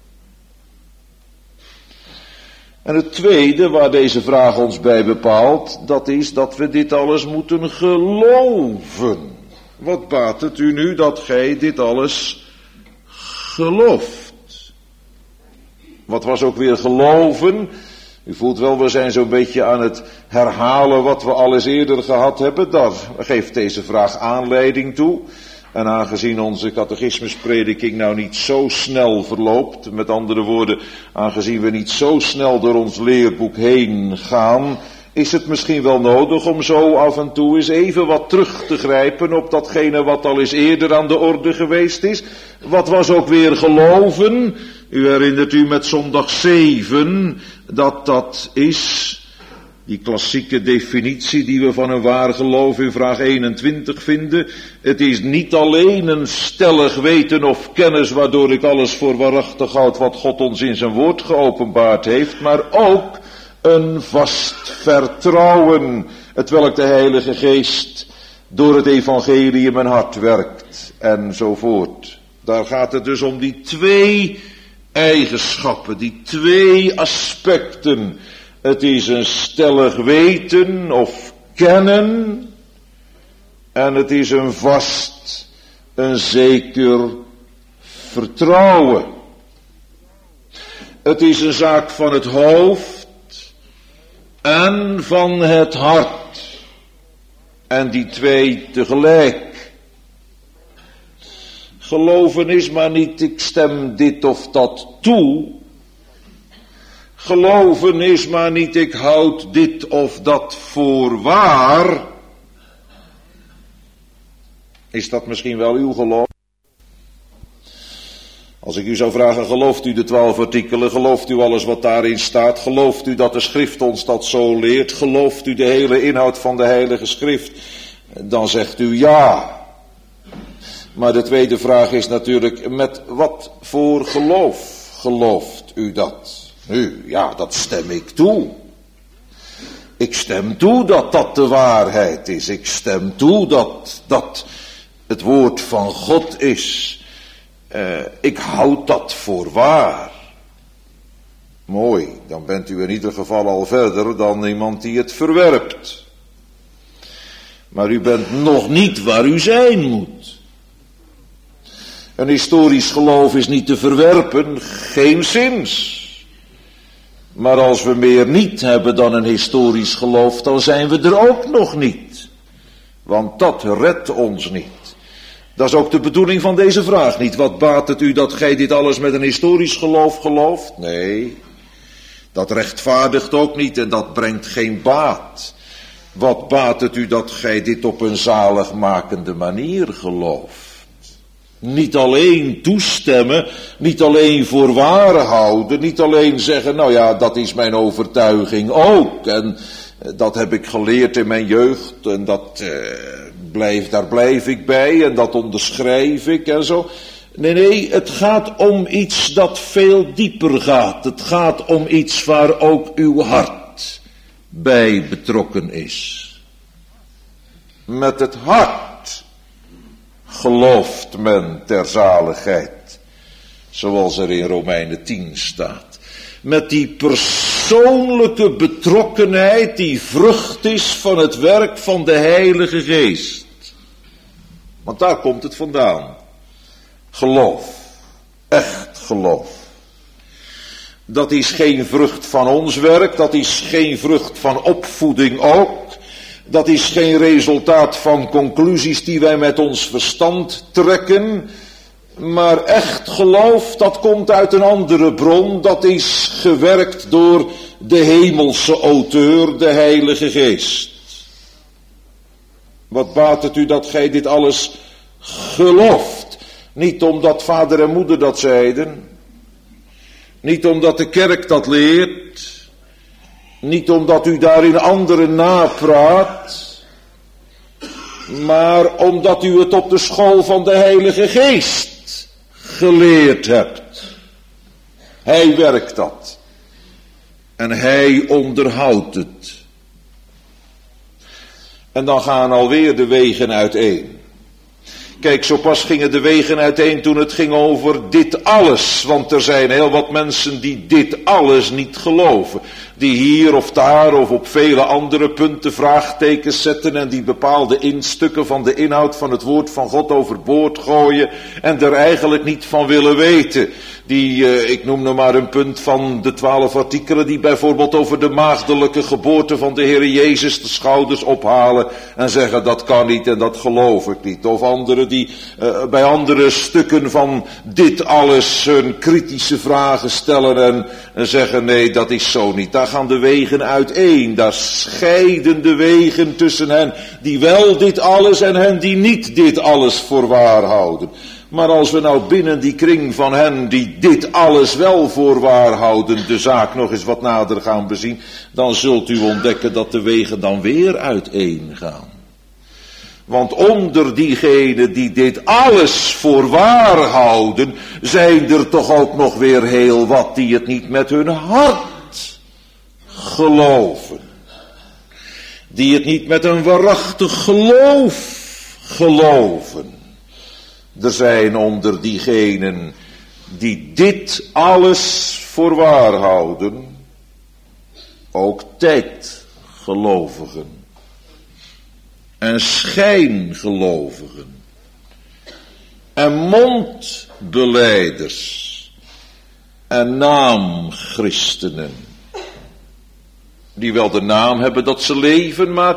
En het tweede waar deze vraag ons bij bepaalt, dat is dat we dit alles moeten geloven. Wat baat het u nu dat gij dit alles gelooft? Wat was ook weer geloven? U voelt wel, we zijn zo'n beetje aan het herhalen wat we al eens eerder gehad hebben. Daar geeft deze vraag aanleiding toe. En aangezien onze catechismusprediking nou niet zo snel verloopt, met andere woorden, aangezien we niet zo snel door ons leerboek heen gaan, is het misschien wel nodig om zo af en toe eens even wat terug te grijpen op datgene wat al eens eerder aan de orde geweest is. Wat was ook weer geloven? U herinnert u met zondag 7 dat is die klassieke definitie die we van een waar geloof in vraag 21 vinden. Het is niet alleen een stellig weten of kennis waardoor ik alles voor waarachtig houd wat God ons in zijn woord geopenbaard heeft, maar ook een vast vertrouwen, hetwelk de Heilige Geest door het evangelie in mijn hart werkt enzovoort. Daar gaat het dus om die twee eigenschappen, die twee aspecten. Het is een stellig weten of kennen en het is een vast, een zeker vertrouwen. Het is een zaak van het hoofd en van het hart. En die twee tegelijk. Geloven is maar niet ik stem dit of dat toe. Geloven is maar niet ik houd dit of dat voor waar. Is dat misschien wel uw geloof? Als ik u zou vragen, gelooft u de 12 artikelen, gelooft u alles wat daarin staat, gelooft u dat de schrift ons dat zo leert, gelooft u de hele inhoud van de heilige schrift, dan zegt u ja. Maar de tweede vraag is natuurlijk, met wat voor geloof gelooft u dat? Nu, ja, dat stem ik toe. Ik stem toe dat dat de waarheid is. Ik stem toe dat het woord van God is. Ik houd dat voor waar. Mooi, dan bent u in ieder geval al verder dan iemand die het verwerpt. Maar u bent nog niet waar u zijn moet. Een historisch geloof is niet te verwerpen, geenszins. Maar als we meer niet hebben dan een historisch geloof, dan zijn we er ook nog niet. Want dat redt ons niet. Dat is ook de bedoeling van deze vraag niet. Wat baat het u dat gij dit alles met een historisch geloof gelooft? Nee, dat rechtvaardigt ook niet en dat brengt geen baat. Wat baat het u dat gij dit op een zaligmakende manier gelooft? Niet alleen toestemmen, niet alleen voor waar houden, niet alleen zeggen, nou ja, dat is mijn overtuiging ook. En dat heb ik geleerd in mijn jeugd en daar blijf ik bij en dat onderschrijf ik en zo. Nee, het gaat om iets dat veel dieper gaat. Het gaat om iets waar ook uw hart bij betrokken is. Met het hart gelooft men ter zaligheid, zoals er in Romeinen 10 staat. Met die persoonlijke betrokkenheid die vrucht is van het werk van de Heilige Geest. Want daar komt het vandaan. Geloof. Echt geloof. Dat is geen vrucht van ons werk, dat is geen vrucht van opvoeding ook. Dat is geen resultaat van conclusies die wij met ons verstand trekken. Maar echt geloof, dat komt uit een andere bron. Dat is gewerkt door de hemelse auteur, de Heilige Geest. Wat baat het u dat gij dit alles gelooft? Niet omdat vader en moeder dat zeiden. Niet omdat de kerk dat leert. Niet omdat u daarin anderen napraat. Maar omdat u het op de school van de Heilige Geest geleerd hebt. Hij werkt dat. En hij onderhoudt het. En dan gaan alweer de wegen uiteen. Kijk, zo pas gingen de wegen uiteen toen het ging over dit alles. Want er zijn heel wat mensen die dit alles niet geloven. Die hier of daar of op vele andere punten vraagtekens zetten. En die bepaalde stukken van de inhoud van het woord van God overboord gooien. En er eigenlijk niet van willen weten. Ik noem nog maar een punt van de 12 artikelen die bijvoorbeeld over de maagdelijke geboorte van de Heer Jezus de schouders ophalen. En zeggen dat kan niet en dat geloof ik niet. Of anderen die bij andere stukken van dit alles hun kritische vragen stellen en zeggen nee, dat is zo niet. Daar gaan de wegen uiteen. Daar scheiden de wegen tussen hen die wel dit alles en hen die niet dit alles voor waar houden. Maar als we nou binnen die kring van hen die dit alles wel voor waar houden de zaak nog eens wat nader gaan bezien, dan zult u ontdekken dat de wegen dan weer uiteen gaan. Want onder diegenen die dit alles voor waar houden, zijn er toch ook nog weer heel wat die het niet met hun hart geloven. Die het niet met een waarachtig geloof geloven. Er zijn onder diegenen die dit alles voor waar houden, ook tijdgelovigen. En schijngelovigen. En mondbelijders. En naamchristenen. Die wel de naam hebben dat ze leven, maar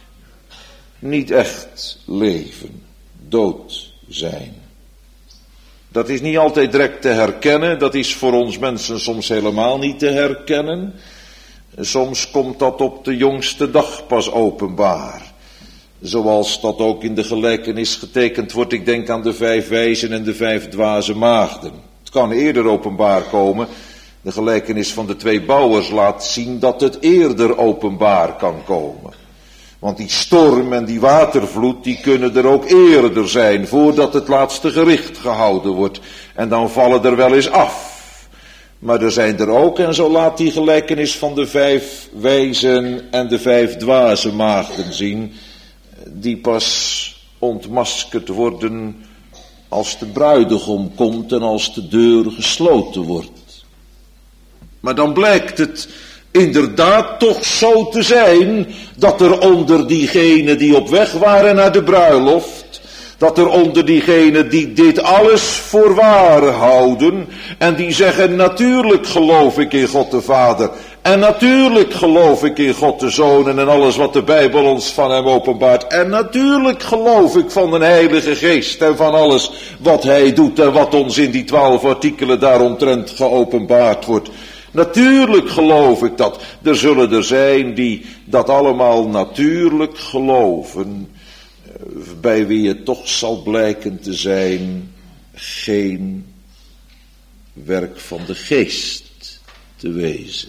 niet echt leven. Dood zijn. Dat is niet altijd direct te herkennen. Dat is voor ons mensen soms helemaal niet te herkennen. Soms komt dat op de jongste dag pas openbaar. Zoals dat ook in de gelijkenis getekend wordt. Ik denk aan de 5 wijzen en de 5 dwaze maagden. Het kan eerder openbaar komen. De gelijkenis van de 2 bouwers laat zien dat het eerder openbaar kan komen. Want die storm en die watervloed, die kunnen er ook eerder zijn, voordat het laatste gericht gehouden wordt. En dan vallen er wel eens af. Maar er zijn er ook, en zo laat die gelijkenis van de 5 wijzen en de 5 dwaze maagden zien, die pas ontmaskerd worden als de bruidegom komt en als de deur gesloten wordt. Maar dan blijkt het inderdaad toch zo te zijn dat er onder diegenen die op weg waren naar de bruiloft, dat er onder diegenen die dit alles voor waar houden en die zeggen, natuurlijk geloof ik in God de Vader en natuurlijk geloof ik in God de Zoon en alles wat de Bijbel ons van hem openbaart en natuurlijk geloof ik van de Heilige Geest en van alles wat hij doet en wat ons in die 12 artikelen daaromtrent geopenbaard wordt. Natuurlijk geloof ik dat. Er zullen er zijn die dat allemaal natuurlijk geloven, bij wie het toch zal blijken te zijn geen werk van de geest te wezen.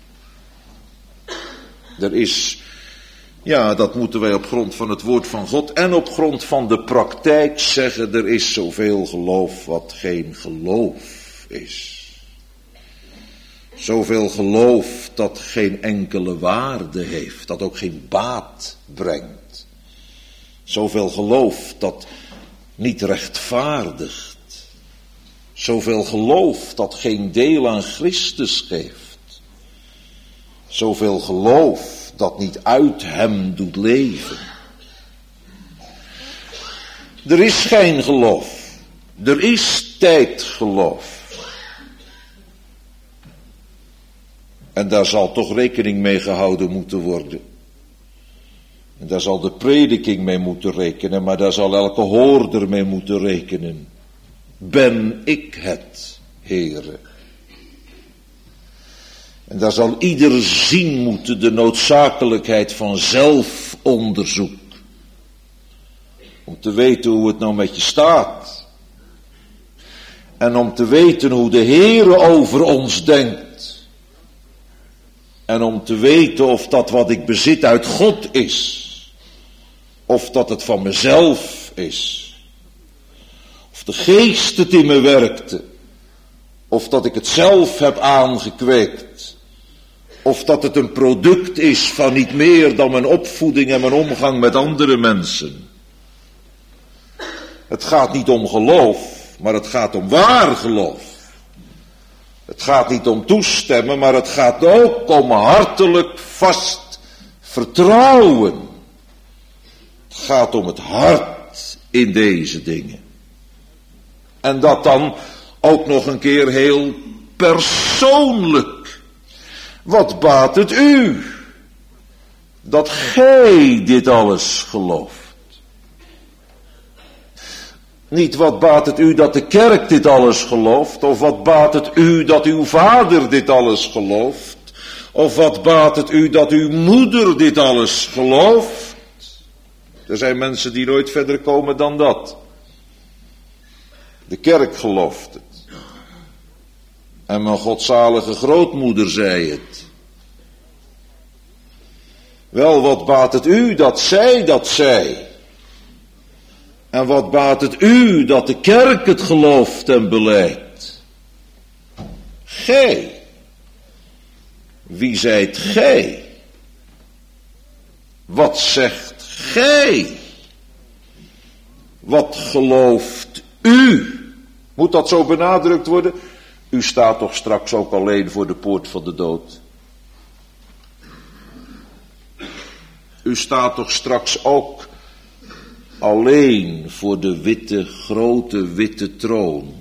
Er is, ja, dat moeten wij op grond van het woord van God en op grond van de praktijk zeggen, er is zoveel geloof wat geen geloof is. Zoveel geloof dat geen enkele waarde heeft, dat ook geen baat brengt. Zoveel geloof dat niet rechtvaardigt. Zoveel geloof dat geen deel aan Christus geeft. Zoveel geloof dat niet uit hem doet leven. Er is geen geloof. Er is tijdgeloof. En daar zal toch rekening mee gehouden moeten worden. En daar zal de prediking mee moeten rekenen, maar daar zal elke hoorder mee moeten rekenen. Ben ik het, Heere? En daar zal ieder zien moeten de noodzakelijkheid van zelfonderzoek. Om te weten hoe het nou met je staat. En om te weten hoe de Heere over ons denkt. En om te weten of dat wat ik bezit uit God is. Of dat het van mezelf is. Of de geest het in me werkte. Of dat ik het zelf heb aangekweekt. Of dat het een product is van niet meer dan mijn opvoeding en mijn omgang met andere mensen. Het gaat niet om geloof, maar het gaat om waar geloof. Het gaat niet om toestemmen, maar het gaat ook om hartelijk vast vertrouwen. Het gaat om het hart in deze dingen. En dat dan ook nog een keer heel persoonlijk. Wat baat het u dat gij dit alles gelooft? Niet wat baat het u dat de kerk dit alles gelooft, of wat baat het u dat uw vader dit alles gelooft, of wat baat het u dat uw moeder dit alles gelooft. Er zijn mensen die nooit verder komen dan dat. De kerk gelooft het. En mijn godzalige grootmoeder zei het. Wel, wat baat het u dat zij dat zei? En wat baat het u dat de kerk het gelooft en belijdt? Gij. Wie zijt gij? Wat zegt gij? Wat gelooft u? Moet dat zo benadrukt worden? U staat toch straks ook alleen voor de poort van de dood? U staat toch straks ook alleen voor de witte, grote witte troon.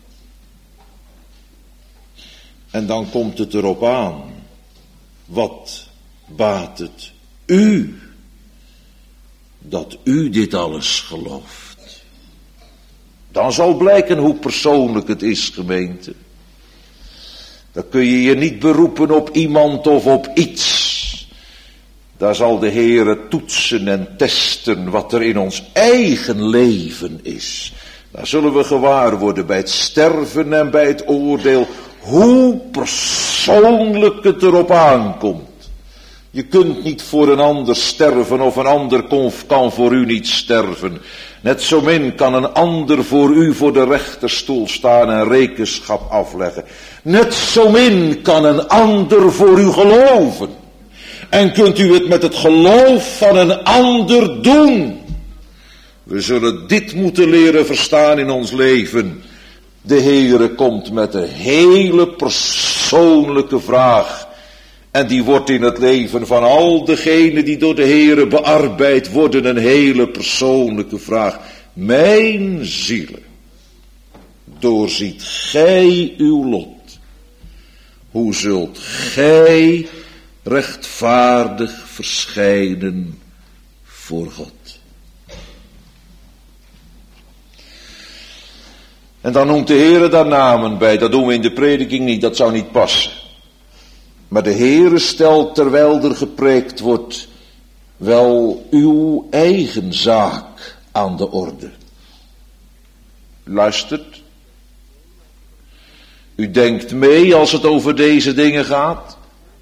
En dan komt het erop aan. Wat baat het u dat u dit alles gelooft? Dan zal blijken hoe persoonlijk het is, gemeente. Dan kun je je niet beroepen op iemand of op iets. Daar zal de Heere toetsen en testen wat er in ons eigen leven is. Daar zullen we gewaar worden bij het sterven en bij het oordeel, hoe persoonlijk het erop aankomt. Je kunt niet voor een ander sterven of een ander kan voor u niet sterven. Net zo min kan een ander voor u voor de rechterstoel staan en rekenschap afleggen. Net zo min kan een ander voor u geloven. En kunt u het met het geloof van een ander doen. We zullen dit moeten leren verstaan in ons leven. De Heere komt met een hele persoonlijke vraag. En die wordt in het leven van al degenen die door de Heere bearbeid worden een hele persoonlijke vraag. Mijn zielen, doorziet gij uw lot? Hoe zult gij rechtvaardig verschijnen voor God? En dan noemt de Heere daar namen bij. Dat doen we in de prediking niet, dat zou niet passen. Maar de Heere stelt, terwijl er gepreekt wordt, wel uw eigen zaak aan de orde. Luistert. U denkt mee als het over deze dingen gaat.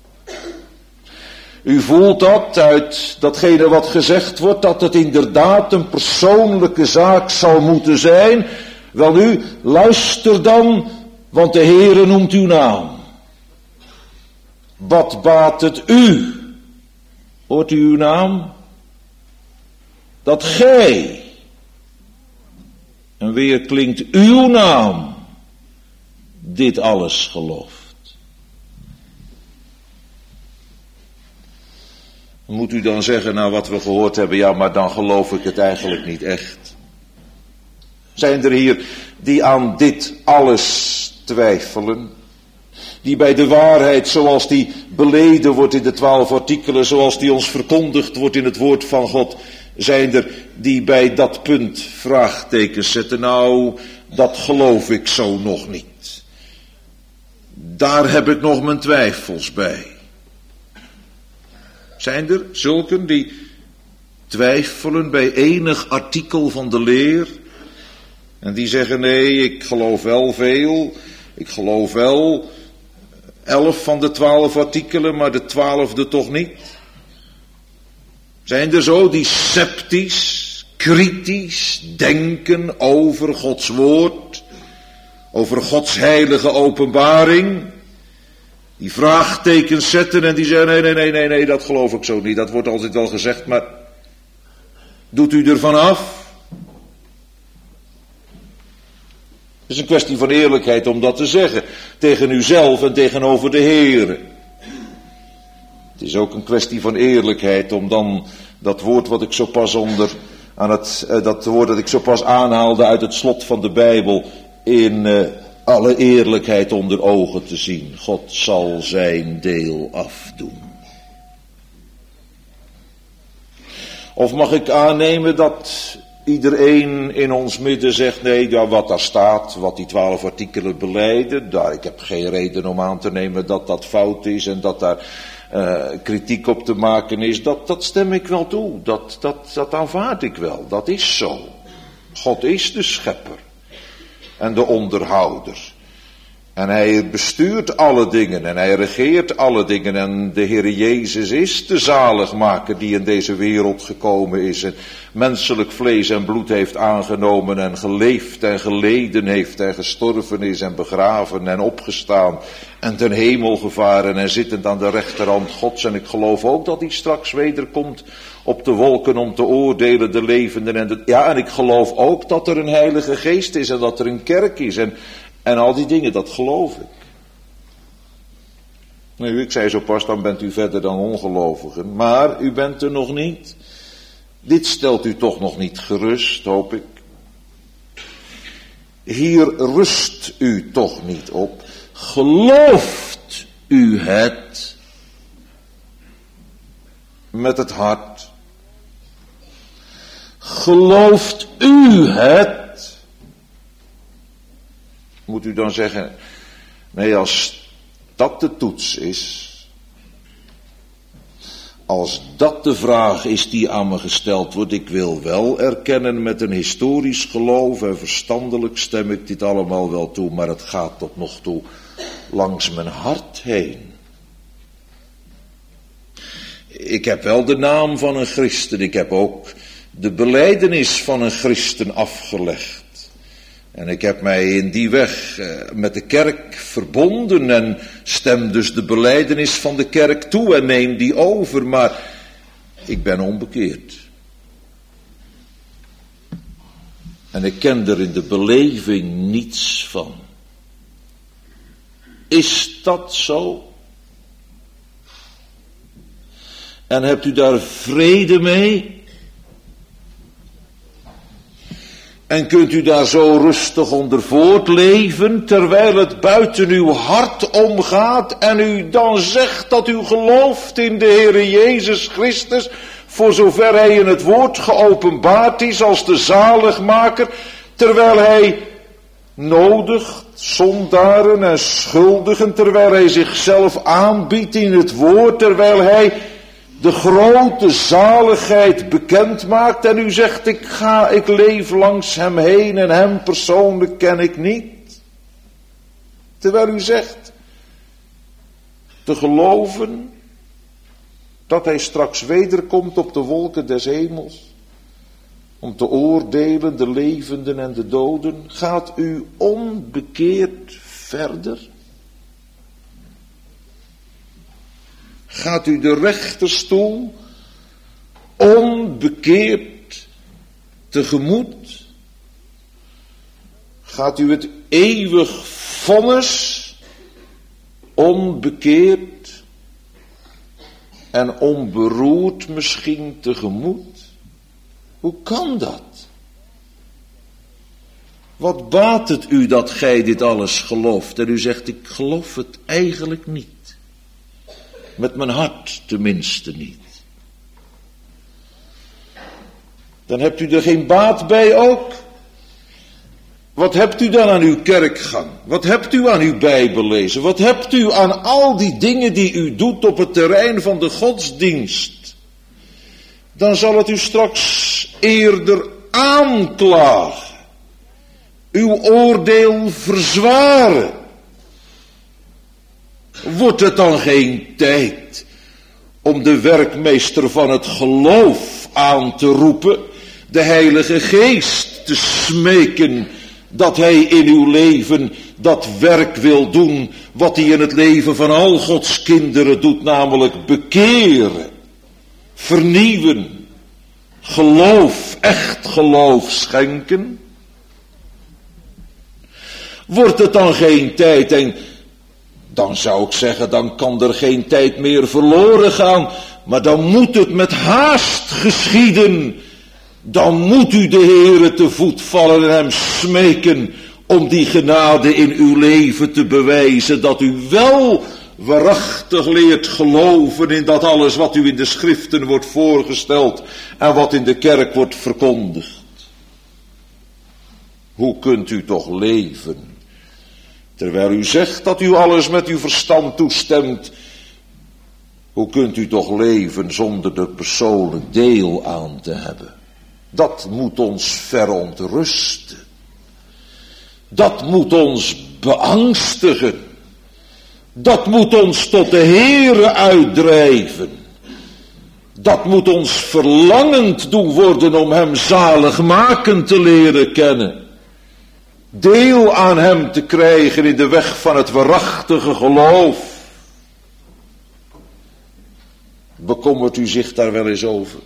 U voelt dat uit datgene wat gezegd wordt, dat het inderdaad een persoonlijke zaak zal moeten zijn. Welnu, luister dan, want de Heere noemt uw naam. Wat baat het u? Hoort u uw naam? Dat gij, en weer klinkt uw naam, dit alles gelooft. Moet u dan zeggen, nou wat we gehoord hebben, ja maar dan geloof ik het eigenlijk niet echt. Zijn er hier die aan dit alles twijfelen? Die bij de waarheid zoals die beleden wordt in de 12 artikelen, zoals die ons verkondigd wordt in het woord van God, zijn er die bij dat punt vraagtekens zetten. Nou, dat geloof ik zo nog niet. Daar heb ik nog mijn twijfels bij. Zijn er zulken die twijfelen bij enig artikel van de leer? En die zeggen, nee, ik geloof wel veel. Ik geloof wel 11 van de 12 artikelen, maar de 12e toch niet. Zijn er zo die sceptisch, kritisch denken over Gods woord, over Gods heilige openbaring, die vraagtekens zetten en die zeggen, nee, dat geloof ik zo niet. Dat wordt altijd wel gezegd, maar doet u ervan af? Het is een kwestie van eerlijkheid om dat te zeggen. Tegen uzelf en tegenover de Heere. Het is ook een kwestie van eerlijkheid om dan dat woord wat ik zo pas dat woord dat ik zo pas aanhaalde uit het slot van de Bijbel in alle eerlijkheid onder ogen te zien. God zal zijn deel afdoen. Of mag ik aannemen dat iedereen in ons midden zegt, nee, ja, wat daar staat, wat die 12 artikelen beleiden, daar, ik heb geen reden om aan te nemen dat dat fout is en dat daar kritiek op te maken is, dat stem ik wel toe, dat aanvaard ik wel, dat is zo. God is de schepper en de onderhouder. En hij bestuurt alle dingen en hij regeert alle dingen en de Heere Jezus is de zaligmaker die in deze wereld gekomen is en menselijk vlees en bloed heeft aangenomen en geleefd en geleden heeft en gestorven is en begraven en opgestaan en ten hemel gevaren en zittend aan de rechterhand Gods. En ik geloof ook dat hij straks wederkomt op de wolken om te oordelen de levenden en ik geloof ook dat er een heilige geest is en dat er een kerk is en al die dingen, dat geloof ik. Nu, ik zei zo pas, dan bent u verder dan ongelovigen. Maar u bent er nog niet. Dit stelt u toch nog niet gerust, hoop ik. Hier rust u toch niet op. Gelooft u het met het hart? Gelooft u het? Moet u dan zeggen, nee, als dat de toets is, als dat de vraag is die aan me gesteld wordt, ik wil wel erkennen met een historisch geloof en verstandelijk stem ik dit allemaal wel toe, maar het gaat tot nog toe langs mijn hart heen. Ik heb wel de naam van een christen, ik heb ook de belijdenis van een christen afgelegd. En ik heb mij in die weg met de kerk verbonden en stem dus de belijdenis van de kerk toe en neem die over, maar ik ben onbekeerd. En ik ken er in de beleving niets van. Is dat zo? En hebt u daar vrede mee? En kunt u daar zo rustig onder voortleven, terwijl het buiten uw hart omgaat en u dan zegt dat u gelooft in de Heere Jezus Christus, voor zover hij in het woord geopenbaard is als de zaligmaker, terwijl hij nodigt zondaren en schuldigen, terwijl hij zichzelf aanbiedt in het woord, terwijl hij de grote zaligheid bekend maakt en u zegt ik leef langs hem heen en hem persoonlijk ken ik niet. Terwijl u zegt te geloven dat hij straks wederkomt op de wolken des hemels om te oordelen de levenden en de doden, gaat u onbekeerd verder? Gaat u de rechterstoel onbekeerd tegemoet? Gaat u het eeuwig vonnis onbekeerd en onberoerd misschien tegemoet? Hoe kan dat? Wat baat het u dat gij dit alles gelooft? En u zegt, ik geloof het eigenlijk niet. Met mijn hart tenminste niet. Dan hebt u er geen baat bij ook. Wat hebt u dan aan uw kerkgang? Wat hebt u aan uw Bijbellezen? Wat hebt u aan al die dingen die u doet op het terrein van de godsdienst? Dan zal het u straks eerder aanklagen. Uw oordeel verzwaren. Wordt het dan geen tijd om de werkmeester van het geloof aan te roepen, de Heilige Geest te smeken dat hij in uw leven dat werk wil doen wat hij in het leven van al Gods kinderen doet, namelijk bekeren, vernieuwen, geloof, echt geloof schenken? Wordt het dan geen tijd en dan zou ik zeggen, dan kan er geen tijd meer verloren gaan, maar dan moet het met haast geschieden. Dan moet u de Heere te voet vallen en hem smeken om die genade in uw leven te bewijzen, dat u wel waarachtig leert geloven in dat alles wat u in de schriften wordt voorgesteld en wat in de kerk wordt verkondigd. Hoe kunt u toch leven? Terwijl u zegt dat u alles met uw verstand toestemt, hoe kunt u toch leven zonder er persoonlijk deel aan te hebben? Dat moet ons verontrusten. Dat moet ons beangstigen. Dat moet ons tot de Heere uitdrijven. Dat moet ons verlangend doen worden om hem zaligmakend te leren kennen. Deel aan hem te krijgen in de weg van het waarachtige geloof. Bekommert u zich daar wel eens over?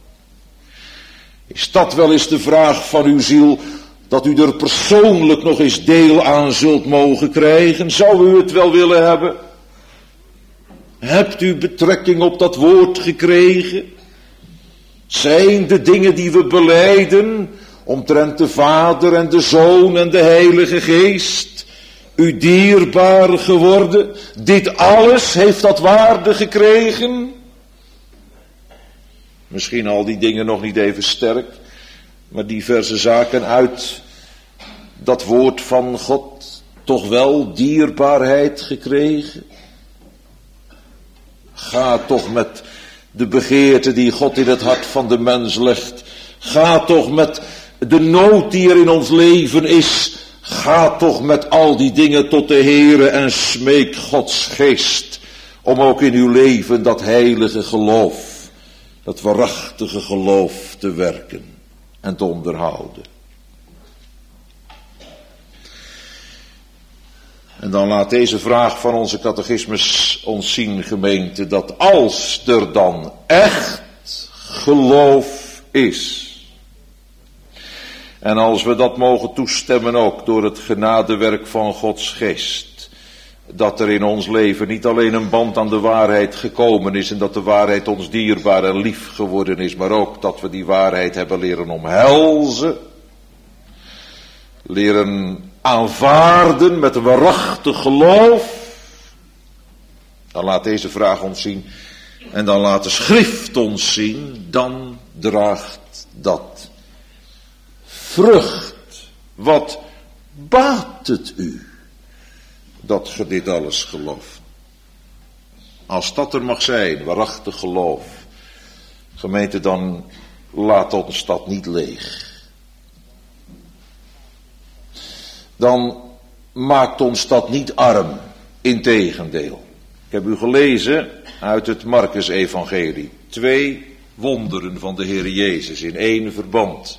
Is dat wel eens de vraag van uw ziel, dat u er persoonlijk nog eens deel aan zult mogen krijgen? Zou u het wel willen hebben? Hebt u betrekking op dat woord gekregen? Zijn de dingen die we belijden omtrent de Vader en de Zoon en de Heilige Geest u dierbaar geworden? Dit alles heeft dat waarde gekregen? Misschien al die dingen nog niet even sterk, maar diverse zaken uit dat woord van God toch wel dierbaarheid gekregen? Ga toch met de begeerte die God in het hart van de mens legt. Ga toch met de nood die er in ons leven is. Ga toch met al die dingen tot de Heere en smeek Gods geest om ook in uw leven dat heilige geloof dat waarachtige geloof te werken en te onderhouden. En dan laat deze vraag van onze catechismus ons zien, gemeente, dat als er dan echt geloof is, en als we dat mogen toestemmen ook door het genadewerk van Gods geest, dat er in ons leven niet alleen een band aan de waarheid gekomen is en dat de waarheid ons dierbaar en lief geworden is, maar ook dat we die waarheid hebben leren omhelzen, leren aanvaarden met een waarachtig geloof. Dan laat deze vraag ons zien en dan laat de schrift ons zien, dan draagt dat vrucht. Wat baat het u dat ge dit alles gelooft? Als dat er mag zijn, waarachtig geloof, gemeente, dan laat ons dat niet leeg. Dan maakt ons dat niet arm, integendeel. Ik heb u gelezen uit het Markus-evangelie 2 wonderen van de Heer Jezus in één verband.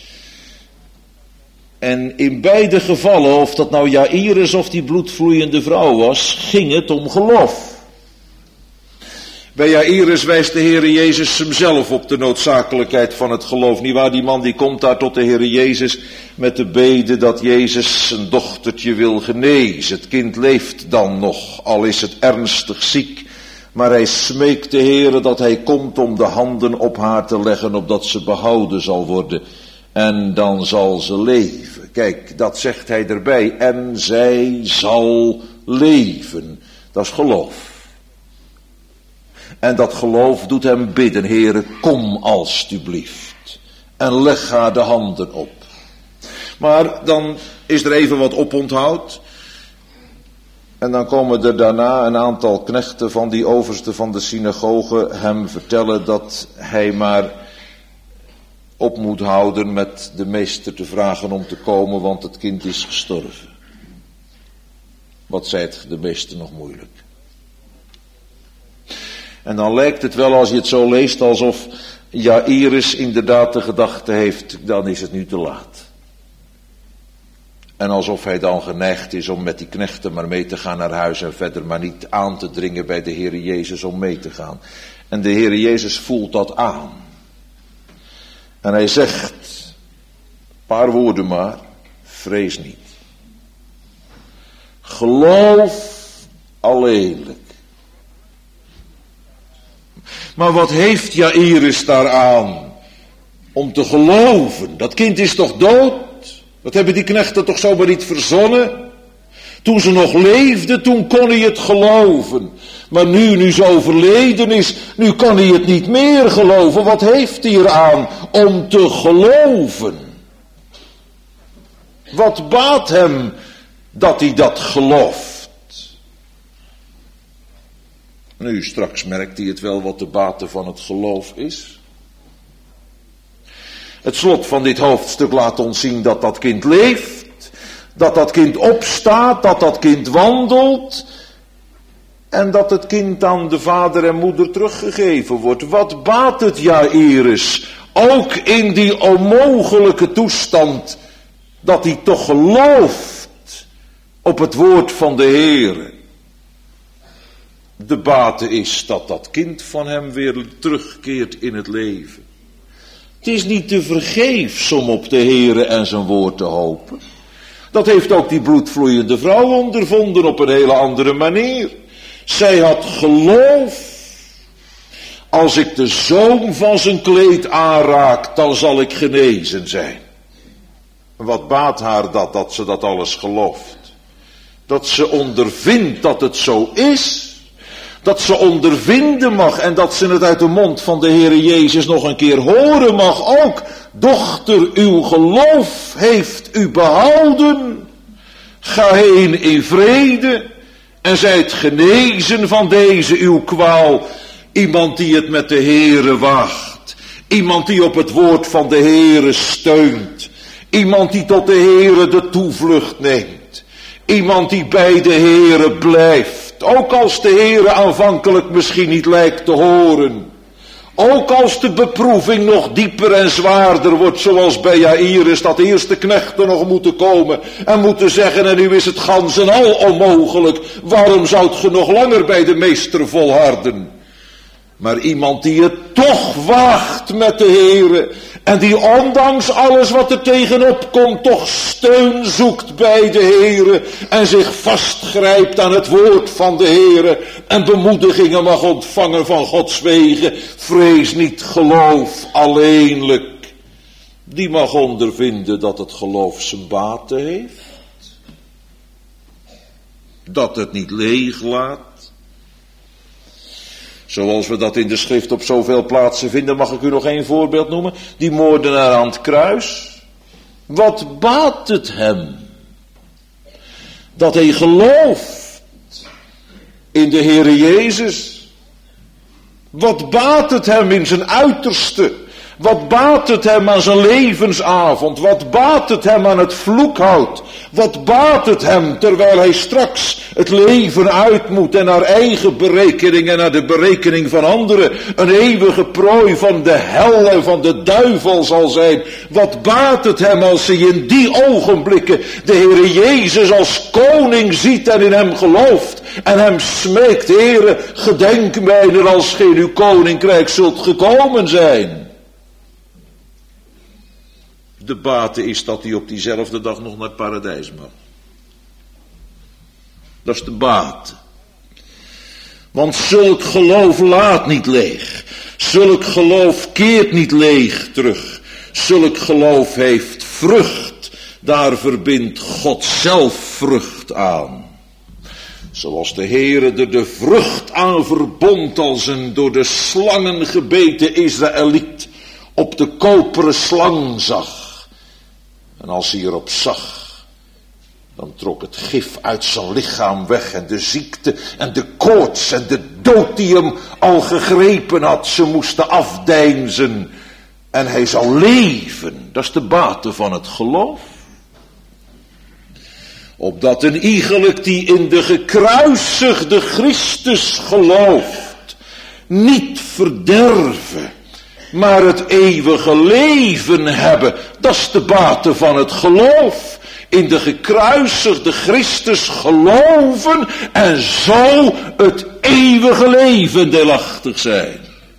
En in beide gevallen, of dat nou Jairus of die bloedvloeiende vrouw was, ging het om geloof. Bij Jairus wijst de Heer Jezus hemzelf op de noodzakelijkheid van het geloof. Nietwaar, die man die komt daar tot de Heer Jezus met de bede dat Jezus zijn dochtertje wil genezen. Het kind leeft dan nog, al is het ernstig ziek. Maar hij smeekt de Heer dat hij komt om de handen op haar te leggen, opdat ze behouden zal worden. En dan zal ze leven. Kijk, dat zegt hij erbij. En zij zal leven. Dat is geloof. En dat geloof doet hem bidden. Heere, kom alstublieft. En leg haar de handen op. Maar dan is er even wat oponthoud. En dan komen er daarna een aantal knechten van die overste van de synagoge hem vertellen dat hij maar op moet houden met de meester te vragen om te komen, want het kind is gestorven. Wat zijt de meester nog moeilijk? En dan lijkt het wel, als je het zo leest, alsof Jairus inderdaad de gedachte heeft, dan is het nu te laat. En alsof hij dan geneigd is om met die knechten maar mee te gaan naar huis en verder maar niet aan te dringen bij de Heer Jezus om mee te gaan. En de Heer Jezus voelt dat aan. En hij zegt, een paar woorden maar, vrees niet. Geloof alleenlijk. Maar wat heeft Jairus daaraan om te geloven? Dat kind is toch dood? Dat hebben die knechten toch zomaar niet verzonnen? Toen ze nog leefde, toen kon hij het geloven. Maar nu ze overleden is, nu kan hij het niet meer geloven. Wat heeft hij eraan om te geloven? Wat baat hem dat hij dat gelooft? Nu, straks merkt hij het wel wat de bate van het geloof is. Het slot van dit hoofdstuk laat ons zien dat dat kind leeft, dat dat kind opstaat, dat dat kind wandelt en dat het kind aan de vader en moeder teruggegeven wordt. Wat baat het Jairus, ook in die onmogelijke toestand, dat hij toch gelooft op het woord van de Heere. De bate is dat dat kind van hem weer terugkeert in het leven. Het is niet te vergeefs om op de Heere en zijn woord te hopen. Dat heeft ook die bloedvloeiende vrouw ondervonden op een hele andere manier. Zij had geloof. Als ik de zoom van zijn kleed aanraak, dan zal ik genezen zijn. Wat baat haar dat ze dat alles gelooft? Dat ze ondervindt dat het zo is. Dat ze ondervinden mag en dat ze het uit de mond van de Heere Jezus nog een keer horen mag ook. Dochter, uw geloof heeft u behouden. Ga heen in vrede en zijt genezen van deze uw kwaal. Iemand die het met de Heere waagt. Iemand die op het woord van de Heere steunt. Iemand die tot de Heere de toevlucht neemt. Iemand die bij de Heere blijft. Ook als de Heere aanvankelijk misschien niet lijkt te horen. Ook als de beproeving nog dieper en zwaarder wordt, zoals bij Jairus, dat eerst de knechten nog moeten komen en moeten zeggen, en nu is het gans en al onmogelijk, waarom zoudt ge nog langer bij de meester volharden? Maar iemand die het toch waagt met de Heere en die ondanks alles wat er tegenop komt toch steun zoekt bij de Heere en zich vastgrijpt aan het woord van de Heere en bemoedigingen mag ontvangen van Gods wegen, vrees niet, geloof alleenlijk. Die mag ondervinden dat het geloof zijn baten heeft, dat het niet leeg laat. Zoals we dat in de schrift op zoveel plaatsen vinden, mag ik u nog één voorbeeld noemen. Die moordenaar aan het kruis. Wat baat het hem? Dat hij gelooft in de Heere Jezus. Wat baat het hem in zijn uiterste? Wat baat het hem aan zijn levensavond? Wat baat het hem aan het vloekhout? Wat baat het hem terwijl hij straks het leven uit moet en naar eigen berekening en naar de berekening van anderen een eeuwige prooi van de hel en van de duivel zal zijn? Wat baat het hem als hij in die ogenblikken de Heere Jezus als koning ziet en in hem gelooft en hem smeekt, Heere, gedenk mij er als gij in uw koninkrijk zult gekomen zijn. De bate is dat hij op diezelfde dag nog naar het paradijs mag. Dat is de bate. Want zulk geloof laat niet leeg. Zulk geloof keert niet leeg terug. Zulk geloof heeft vrucht. Daar verbindt God zelf vrucht aan. Zoals de Heere er de vrucht aan verbond als een door de slangen gebeten Israëliet op de koperen slang zag. En als hij erop zag, dan trok het gif uit zijn lichaam weg en de ziekte en de koorts en de dood die hem al gegrepen had, ze moesten afdeinzen en hij zou leven. Dat is de bate van het geloof. Opdat een iegelijk die in de gekruisigde Christus gelooft, niet verderven, maar het eeuwige leven hebben. Dat is de bate van het geloof. In de gekruisigde Christus geloven en zo het eeuwige leven deelachtig zijn.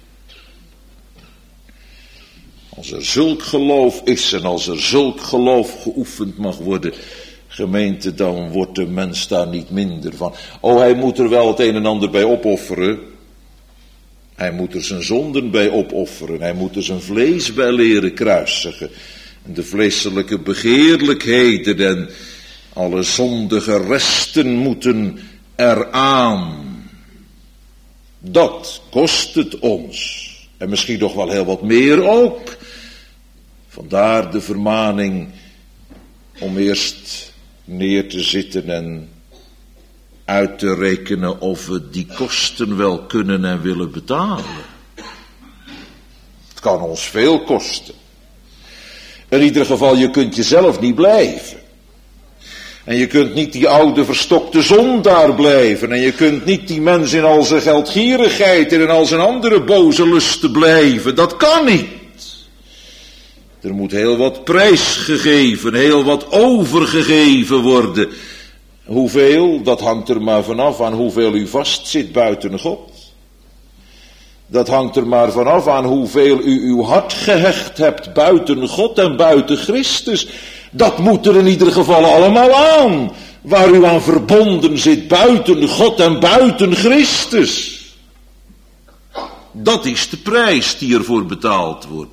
Als er zulk geloof is en als er zulk geloof geoefend mag worden, gemeente, dan wordt de mens daar niet minder van. Oh, hij moet er wel het een en ander bij opofferen. Hij moet er zijn zonden bij opofferen. Hij moet er zijn vlees bij leren kruisigen. En de vleeselijke begeerlijkheden en alle zondige resten moeten eraan. Dat kost het ons. En misschien nog wel heel wat meer ook. Vandaar de vermaning om eerst neer te zitten en uit te rekenen of we die kosten wel kunnen en willen betalen. Het kan ons veel kosten. In ieder geval, je kunt jezelf niet blijven. En je kunt niet die oude verstokte zondaar blijven. En je kunt niet die mens in al zijn geldgierigheid en in al zijn andere boze lusten blijven. Dat kan niet. Er moet heel wat prijs gegeven, heel wat overgegeven worden. Hoeveel, dat hangt er maar vanaf aan hoeveel u vastzit buiten God. Dat hangt er maar vanaf aan hoeveel u uw hart gehecht hebt buiten God en buiten Christus. Dat moet er in ieder geval allemaal aan, waar u aan verbonden zit buiten God en buiten Christus. Dat is de prijs die ervoor betaald wordt.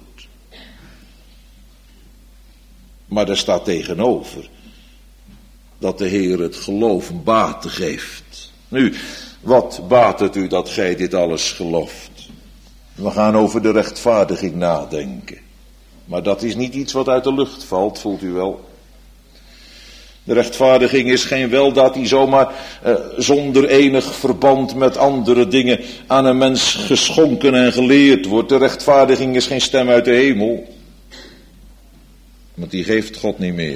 Maar daar staat tegenover dat de Heer het geloof een bate geeft. Nu, wat baat het u dat gij dit alles gelooft? We gaan over de rechtvaardiging nadenken. Maar dat is niet iets wat uit de lucht valt, voelt u wel. De rechtvaardiging is geen weldaad die zomaar zonder enig verband met andere dingen aan een mens geschonken en geleerd wordt. De rechtvaardiging is geen stem uit de hemel. Want die geeft God niet meer.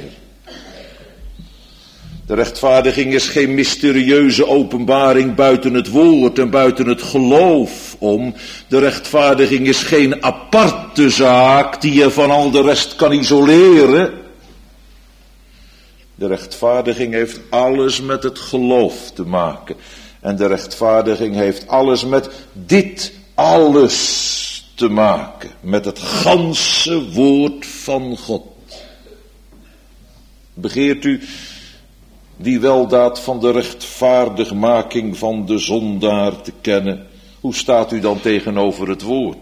De rechtvaardiging is geen mysterieuze openbaring buiten het woord en buiten het geloof om. De rechtvaardiging is geen aparte zaak die je van al de rest kan isoleren. De rechtvaardiging heeft alles met het geloof te maken. En de rechtvaardiging heeft alles met dit alles te maken. Met het ganse woord van God. Begeert u die weldaad van de rechtvaardigmaking van de zondaar te kennen? Hoe staat u dan tegenover het woord?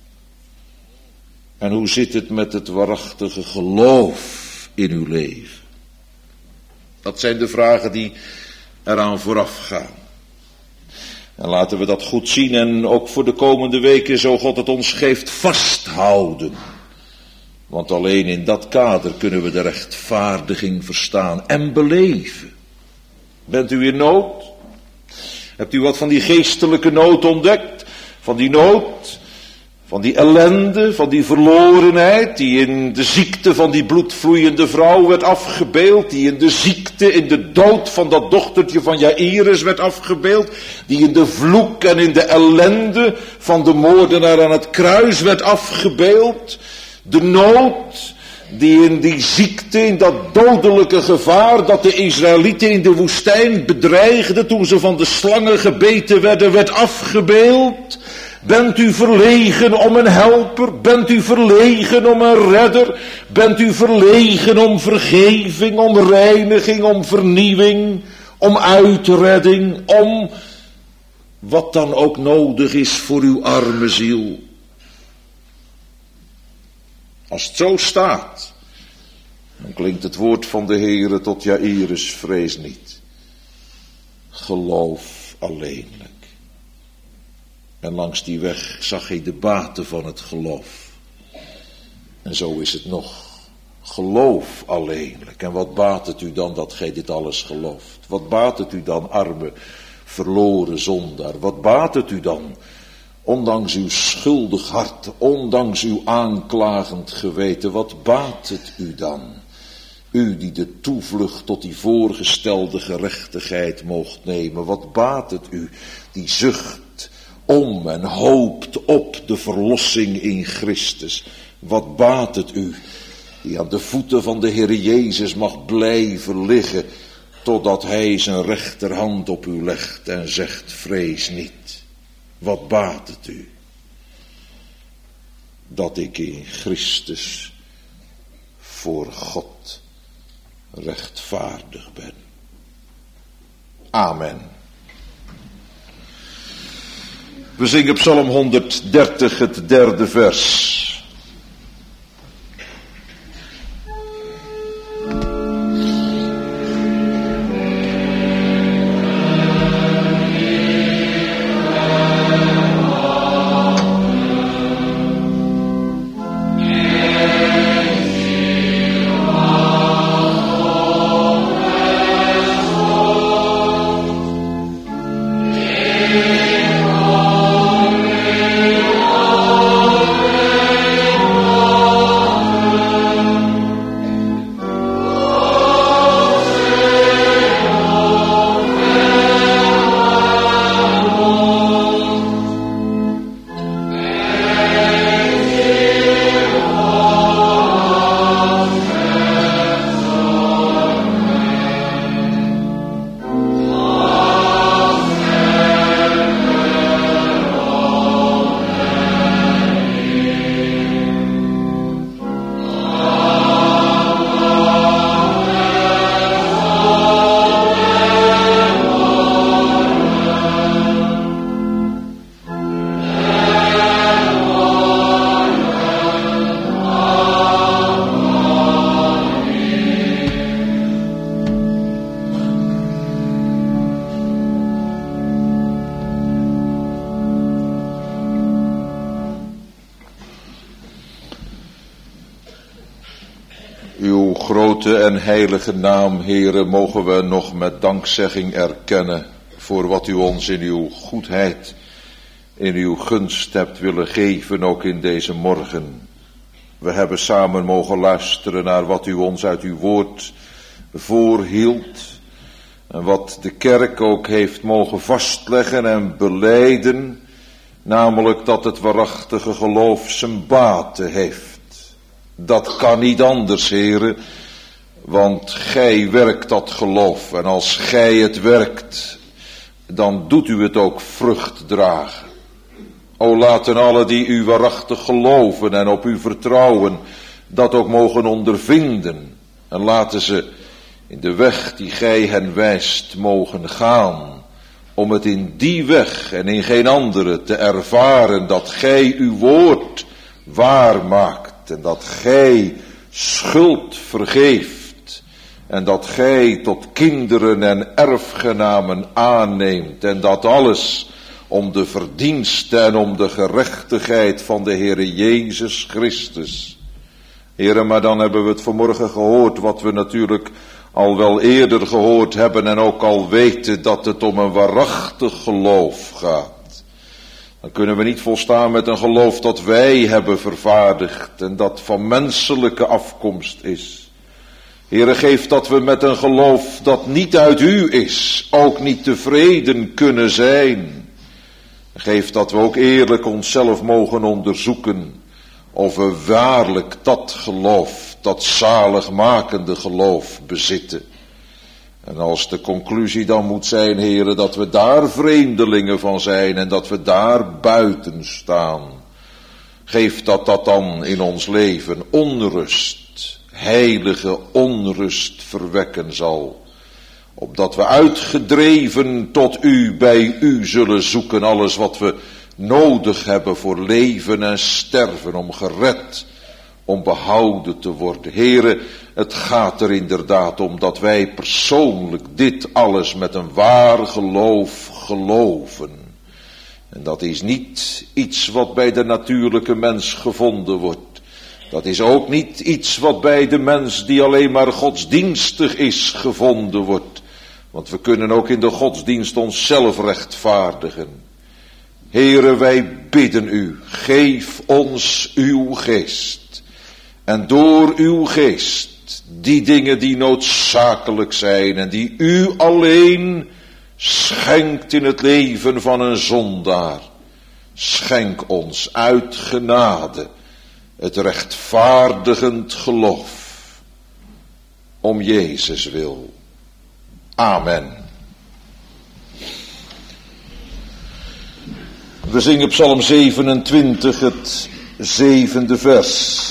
En hoe zit het met het waarachtige geloof in uw leven? Dat zijn de vragen die eraan vooraf gaan. En laten we dat goed zien en ook voor de komende weken, zo God het ons geeft, vasthouden. Want alleen in dat kader kunnen we de rechtvaardiging verstaan en beleven. Bent u in nood? Hebt u wat van die geestelijke nood ontdekt? Van die nood, van die ellende, van die verlorenheid, die in de ziekte van die bloedvloeiende vrouw werd afgebeeld, die in de ziekte, in de dood van dat dochtertje van Jairus werd afgebeeld, die in de vloek en in de ellende van de moordenaar aan het kruis werd afgebeeld. De nood die in die ziekte, in dat dodelijke gevaar dat de Israëlieten in de woestijn bedreigde toen ze van de slangen gebeten werden, werd afgebeeld. Bent u verlegen om een helper? Bent u verlegen om een redder? Bent u verlegen om vergeving, om reiniging, om vernieuwing, om uitredding, om wat dan ook nodig is voor uw arme ziel? Als het zo staat, dan klinkt het woord van de Heere tot Jairus: vrees niet, geloof alleenlijk. En langs die weg zag hij de baten van het geloof. En zo is het nog. Geloof alleenlijk. En wat baat het u dan dat gij dit alles gelooft? Wat baat het u dan, arme, verloren zondaar? Wat baat het u dan, ondanks uw schuldig hart, ondanks uw aanklagend geweten? Wat baat het u dan? U die de toevlucht tot die voorgestelde gerechtigheid moogt nemen. Wat baat het u die zucht om en hoopt op de verlossing in Christus? Wat baat het u die aan de voeten van de Heer Jezus mag blijven liggen totdat Hij zijn rechterhand op u legt en zegt: vrees niet. Wat baat het u dat ik in Christus voor God rechtvaardig ben? Amen. We zingen Psalm 130, het 3e vers. Uw grote en heilige naam, Heere, mogen we nog met dankzegging erkennen voor wat u ons in uw goedheid, in uw gunst hebt willen geven, ook in deze morgen. We hebben samen mogen luisteren naar wat u ons uit uw woord voorhield en wat de kerk ook heeft mogen vastleggen en belijden Namelijk dat het waarachtige geloof zijn baten heeft. Dat kan niet anders, heren, want gij werkt dat geloof. En als gij het werkt, dan doet u het ook vrucht dragen. O, laten alle die u waarachtig geloven en op u vertrouwen, dat ook mogen ondervinden. En laten ze in de weg die gij hen wijst mogen gaan, om het in die weg en in geen andere te ervaren, dat gij uw woord waar maakt en dat gij schuld vergeeft en dat gij tot kinderen en erfgenamen aanneemt en dat alles om de verdienste en om de gerechtigheid van de Heere Jezus Christus. Heren, maar dan hebben we het vanmorgen gehoord, wat we natuurlijk al wel eerder gehoord hebben en ook al weten, dat het om een waarachtig geloof gaat. Dan kunnen we niet volstaan met een geloof dat wij hebben vervaardigd en dat van menselijke afkomst is. Heere, geef dat we met een geloof dat niet uit u is, ook niet tevreden kunnen zijn. Geef dat we ook eerlijk onszelf mogen onderzoeken of we waarlijk dat geloof, dat zaligmakende geloof bezitten. En als de conclusie dan moet zijn, heren, dat we daar vreemdelingen van zijn en dat we daar buiten staan. Geef dat dan in ons leven onrust, heilige onrust verwekken zal. Opdat we uitgedreven tot u, bij u zullen zoeken alles wat we nodig hebben voor leven en sterven, om gered, om behouden te worden. Heren, het gaat er inderdaad om dat wij persoonlijk dit alles met een waar geloof geloven. En dat is niet iets wat bij de natuurlijke mens gevonden wordt. Dat is ook niet iets wat bij de mens die alleen maar godsdienstig is gevonden wordt. Want we kunnen ook in de godsdienst onszelf rechtvaardigen. Heere, wij bidden u, geef ons uw geest. En door uw geest, die dingen die noodzakelijk zijn en die u alleen schenkt in het leven van een zondaar. Schenk ons uit genade het rechtvaardigend geloof. Om Jezus wil. Amen. We zingen Psalm 27, het 7e vers.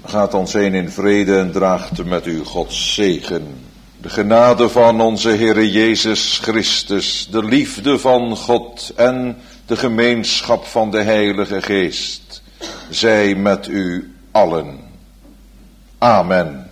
Gaat ons heen in vrede en draagt met u Gods zegen. De genade van onze Heere Jezus Christus, de liefde van God en de gemeenschap van de Heilige Geest, zij met u allen. Amen.